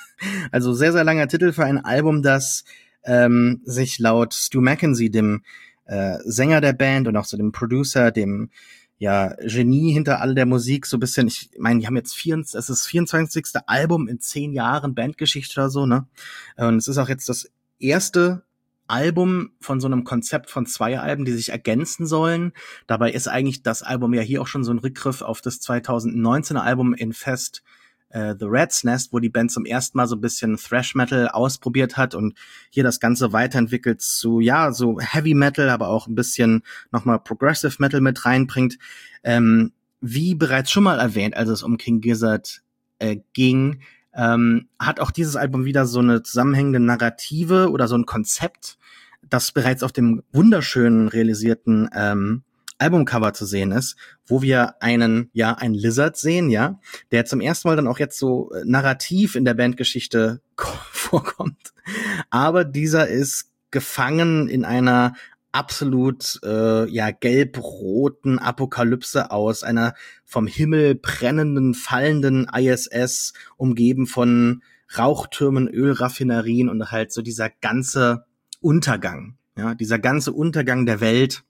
Also sehr, sehr langer Titel für ein Album, das ähm, sich laut Stu Mackenzie, dem äh, Sänger der Band und auch so dem Producer, dem ja Genie hinter all der Musik, so ein bisschen, ich meine, die haben jetzt vierundzwanzig, es ist das vierundzwanzigste Album in zehn Jahren Bandgeschichte oder so, ne? Und es ist auch jetzt das erste Album von so einem Konzept von zwei Alben, die sich ergänzen sollen. Dabei ist eigentlich das Album ja hier auch schon so ein Rückgriff auf das zweitausendneunzehner Album Infest Uh, The Rat's Nest, wo die Band zum ersten Mal so ein bisschen Thrash Metal ausprobiert hat und hier das Ganze weiterentwickelt zu, ja, so Heavy Metal, aber auch ein bisschen nochmal Progressive Metal mit reinbringt. Ähm, wie bereits schon mal erwähnt, als es um King Gizzard äh, ging, ähm, hat auch dieses Album wieder so eine zusammenhängende Narrative oder so ein Konzept, das bereits auf dem wunderschönen realisierten ähm, Albumcover zu sehen ist, wo wir einen, ja, einen Lizard sehen, ja, der zum ersten Mal dann auch jetzt so äh, narrativ in der Bandgeschichte vorkommt. Aber dieser ist gefangen in einer absolut, äh, ja, gelb-roten Apokalypse aus, einer vom Himmel brennenden, fallenden I S S, umgeben von Rauchtürmen, Ölraffinerien und halt so dieser ganze Untergang, ja, dieser ganze Untergang der Welt,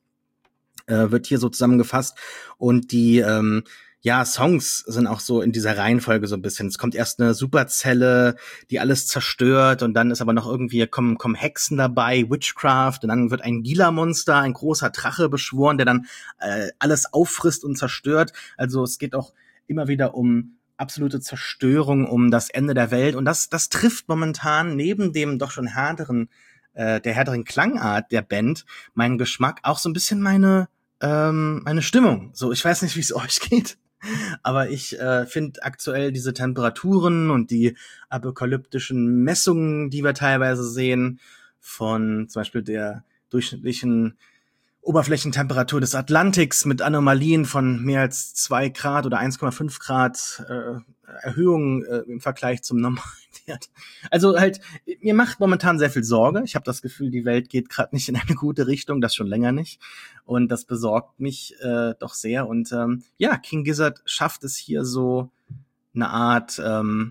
wird hier so zusammengefasst und die ähm, ja Songs sind auch so in dieser Reihenfolge so ein bisschen. Es kommt erst eine Superzelle, die alles zerstört und dann ist aber noch irgendwie kommen kommen Hexen dabei, Witchcraft und dann wird ein Gila-Monster, ein großer Drache beschworen, der dann äh, alles auffrisst und zerstört. Also es geht auch immer wieder um absolute Zerstörung, um das Ende der Welt und das das trifft momentan neben dem doch schon härteren äh, der härteren Klangart der Band meinen Geschmack auch so ein bisschen meine Ähm, meine Stimmung. So, ich weiß nicht, wie es euch geht, aber ich äh, finde aktuell diese Temperaturen und die apokalyptischen Messungen, die wir teilweise sehen, von zum Beispiel der durchschnittlichen Oberflächentemperatur des Atlantiks mit Anomalien von mehr als zwei Grad oder eins Komma fünf Grad äh, Erhöhung äh, im Vergleich zum normalen Wert. Also halt, mir macht momentan sehr viel Sorge. Ich habe das Gefühl, die Welt geht gerade nicht in eine gute Richtung, das schon länger nicht. Und das besorgt mich äh, doch sehr. Und ähm, ja, King Gizzard schafft es hier so eine Art ähm,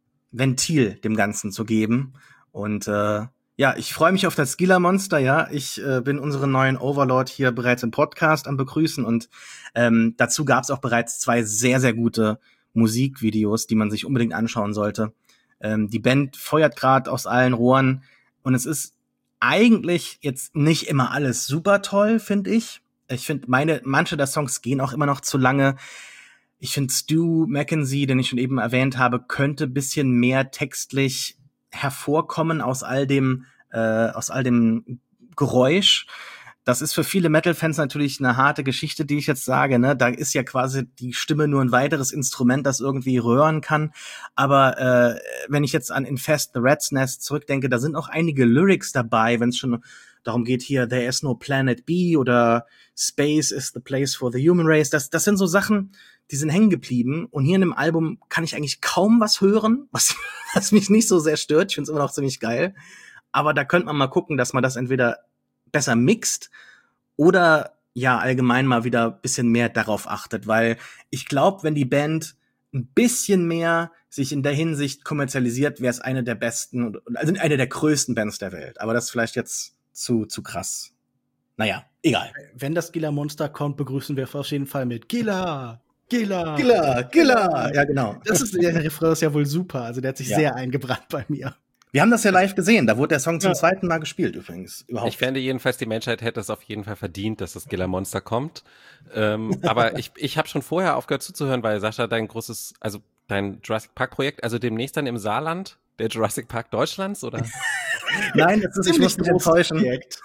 Ventil dem Ganzen zu geben. Und äh, ja, ich freue mich auf das Gila-Monster, ja. Ich äh, bin unseren neuen Overlord hier bereits im Podcast am Begrüßen und ähm, dazu gab es auch bereits zwei sehr, sehr gute Musikvideos, die man sich unbedingt anschauen sollte. Ähm, die Band feuert gerade aus allen Rohren und es ist eigentlich jetzt nicht immer alles super toll, finde ich. Ich finde, meine manche der Songs gehen auch immer noch zu lange. Ich finde, Stu Mackenzie, den ich schon eben erwähnt habe, könnte ein bisschen mehr textlich hervorkommen aus all dem äh, aus all dem Geräusch. Das ist für viele Metal-Fans natürlich eine harte Geschichte, die ich jetzt sage, ne? Da ist ja quasi die Stimme nur ein weiteres Instrument, das irgendwie röhren kann. Aber äh, wenn ich jetzt an Infest the Rat's Nest zurückdenke, da sind auch einige Lyrics dabei, wenn es schon darum geht hier, there is no planet B oder Space is the place for the human race. Das, das sind so Sachen, die sind hängen geblieben. Und hier in dem Album kann ich eigentlich kaum was hören, was, was mich nicht so sehr stört. Ich finde es immer noch ziemlich geil. Aber da könnte man mal gucken, dass man das entweder besser mixt oder ja allgemein mal wieder ein bisschen mehr darauf achtet. Weil ich glaube, wenn die Band ein bisschen mehr sich in der Hinsicht kommerzialisiert, wäre es eine der besten, also eine der größten Bands der Welt. Aber das ist vielleicht jetzt zu, zu krass. Naja, egal. Wenn das Gila-Monster kommt, begrüßen wir auf jeden Fall mit Gila, Gila, Gila, Gila. Ja, genau. Das ist, der Refrain ist ja wohl super. Also der hat sich ja. sehr eingebrannt bei mir. Wir haben das ja live gesehen. Da wurde der Song zum ja. zweiten Mal gespielt übrigens. Überhaupt. Ich fände jedenfalls, die Menschheit hätte es auf jeden Fall verdient, dass das Gila-Monster kommt. Ähm, aber ich, ich habe schon vorher aufgehört zuzuhören, weil Sascha, dein großes, also dein Jurassic Park-Projekt, also demnächst dann im Saarland, der Jurassic Park Deutschlands, oder? Nein, das ist, ich muss mich enttäuschen.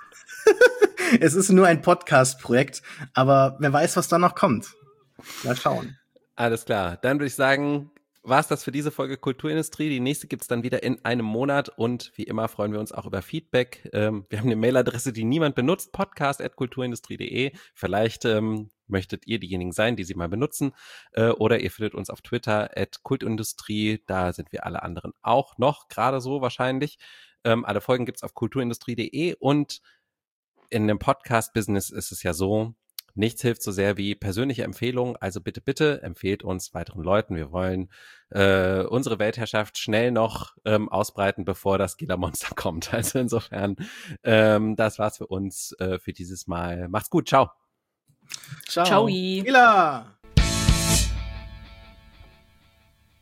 Es ist nur ein Podcast-Projekt, aber wer weiß, was da noch kommt. Mal schauen. Alles klar. Dann würde ich sagen, war es das für diese Folge Kulturindustrie. Die nächste gibt's dann wieder in einem Monat und wie immer freuen wir uns auch über Feedback. Ähm, wir haben eine Mailadresse, die niemand benutzt, podcast at kulturindustrie punkt de. Vielleicht ähm, möchtet ihr diejenigen sein, die sie mal benutzen, äh, oder ihr findet uns auf Twitter at kultindustrie. Da sind wir alle anderen auch noch, gerade so wahrscheinlich. Ähm, alle Folgen gibt's auf kulturindustrie punkt de und in dem Podcast-Business ist es ja so, nichts hilft so sehr wie persönliche Empfehlungen. Also bitte, bitte empfehlt uns weiteren Leuten. Wir wollen äh, unsere Weltherrschaft schnell noch ähm, ausbreiten, bevor das Gila-Monster kommt. Also insofern, ähm, das war's für uns äh, für dieses Mal. Macht's gut, ciao. Ciao. Ciao. Gila.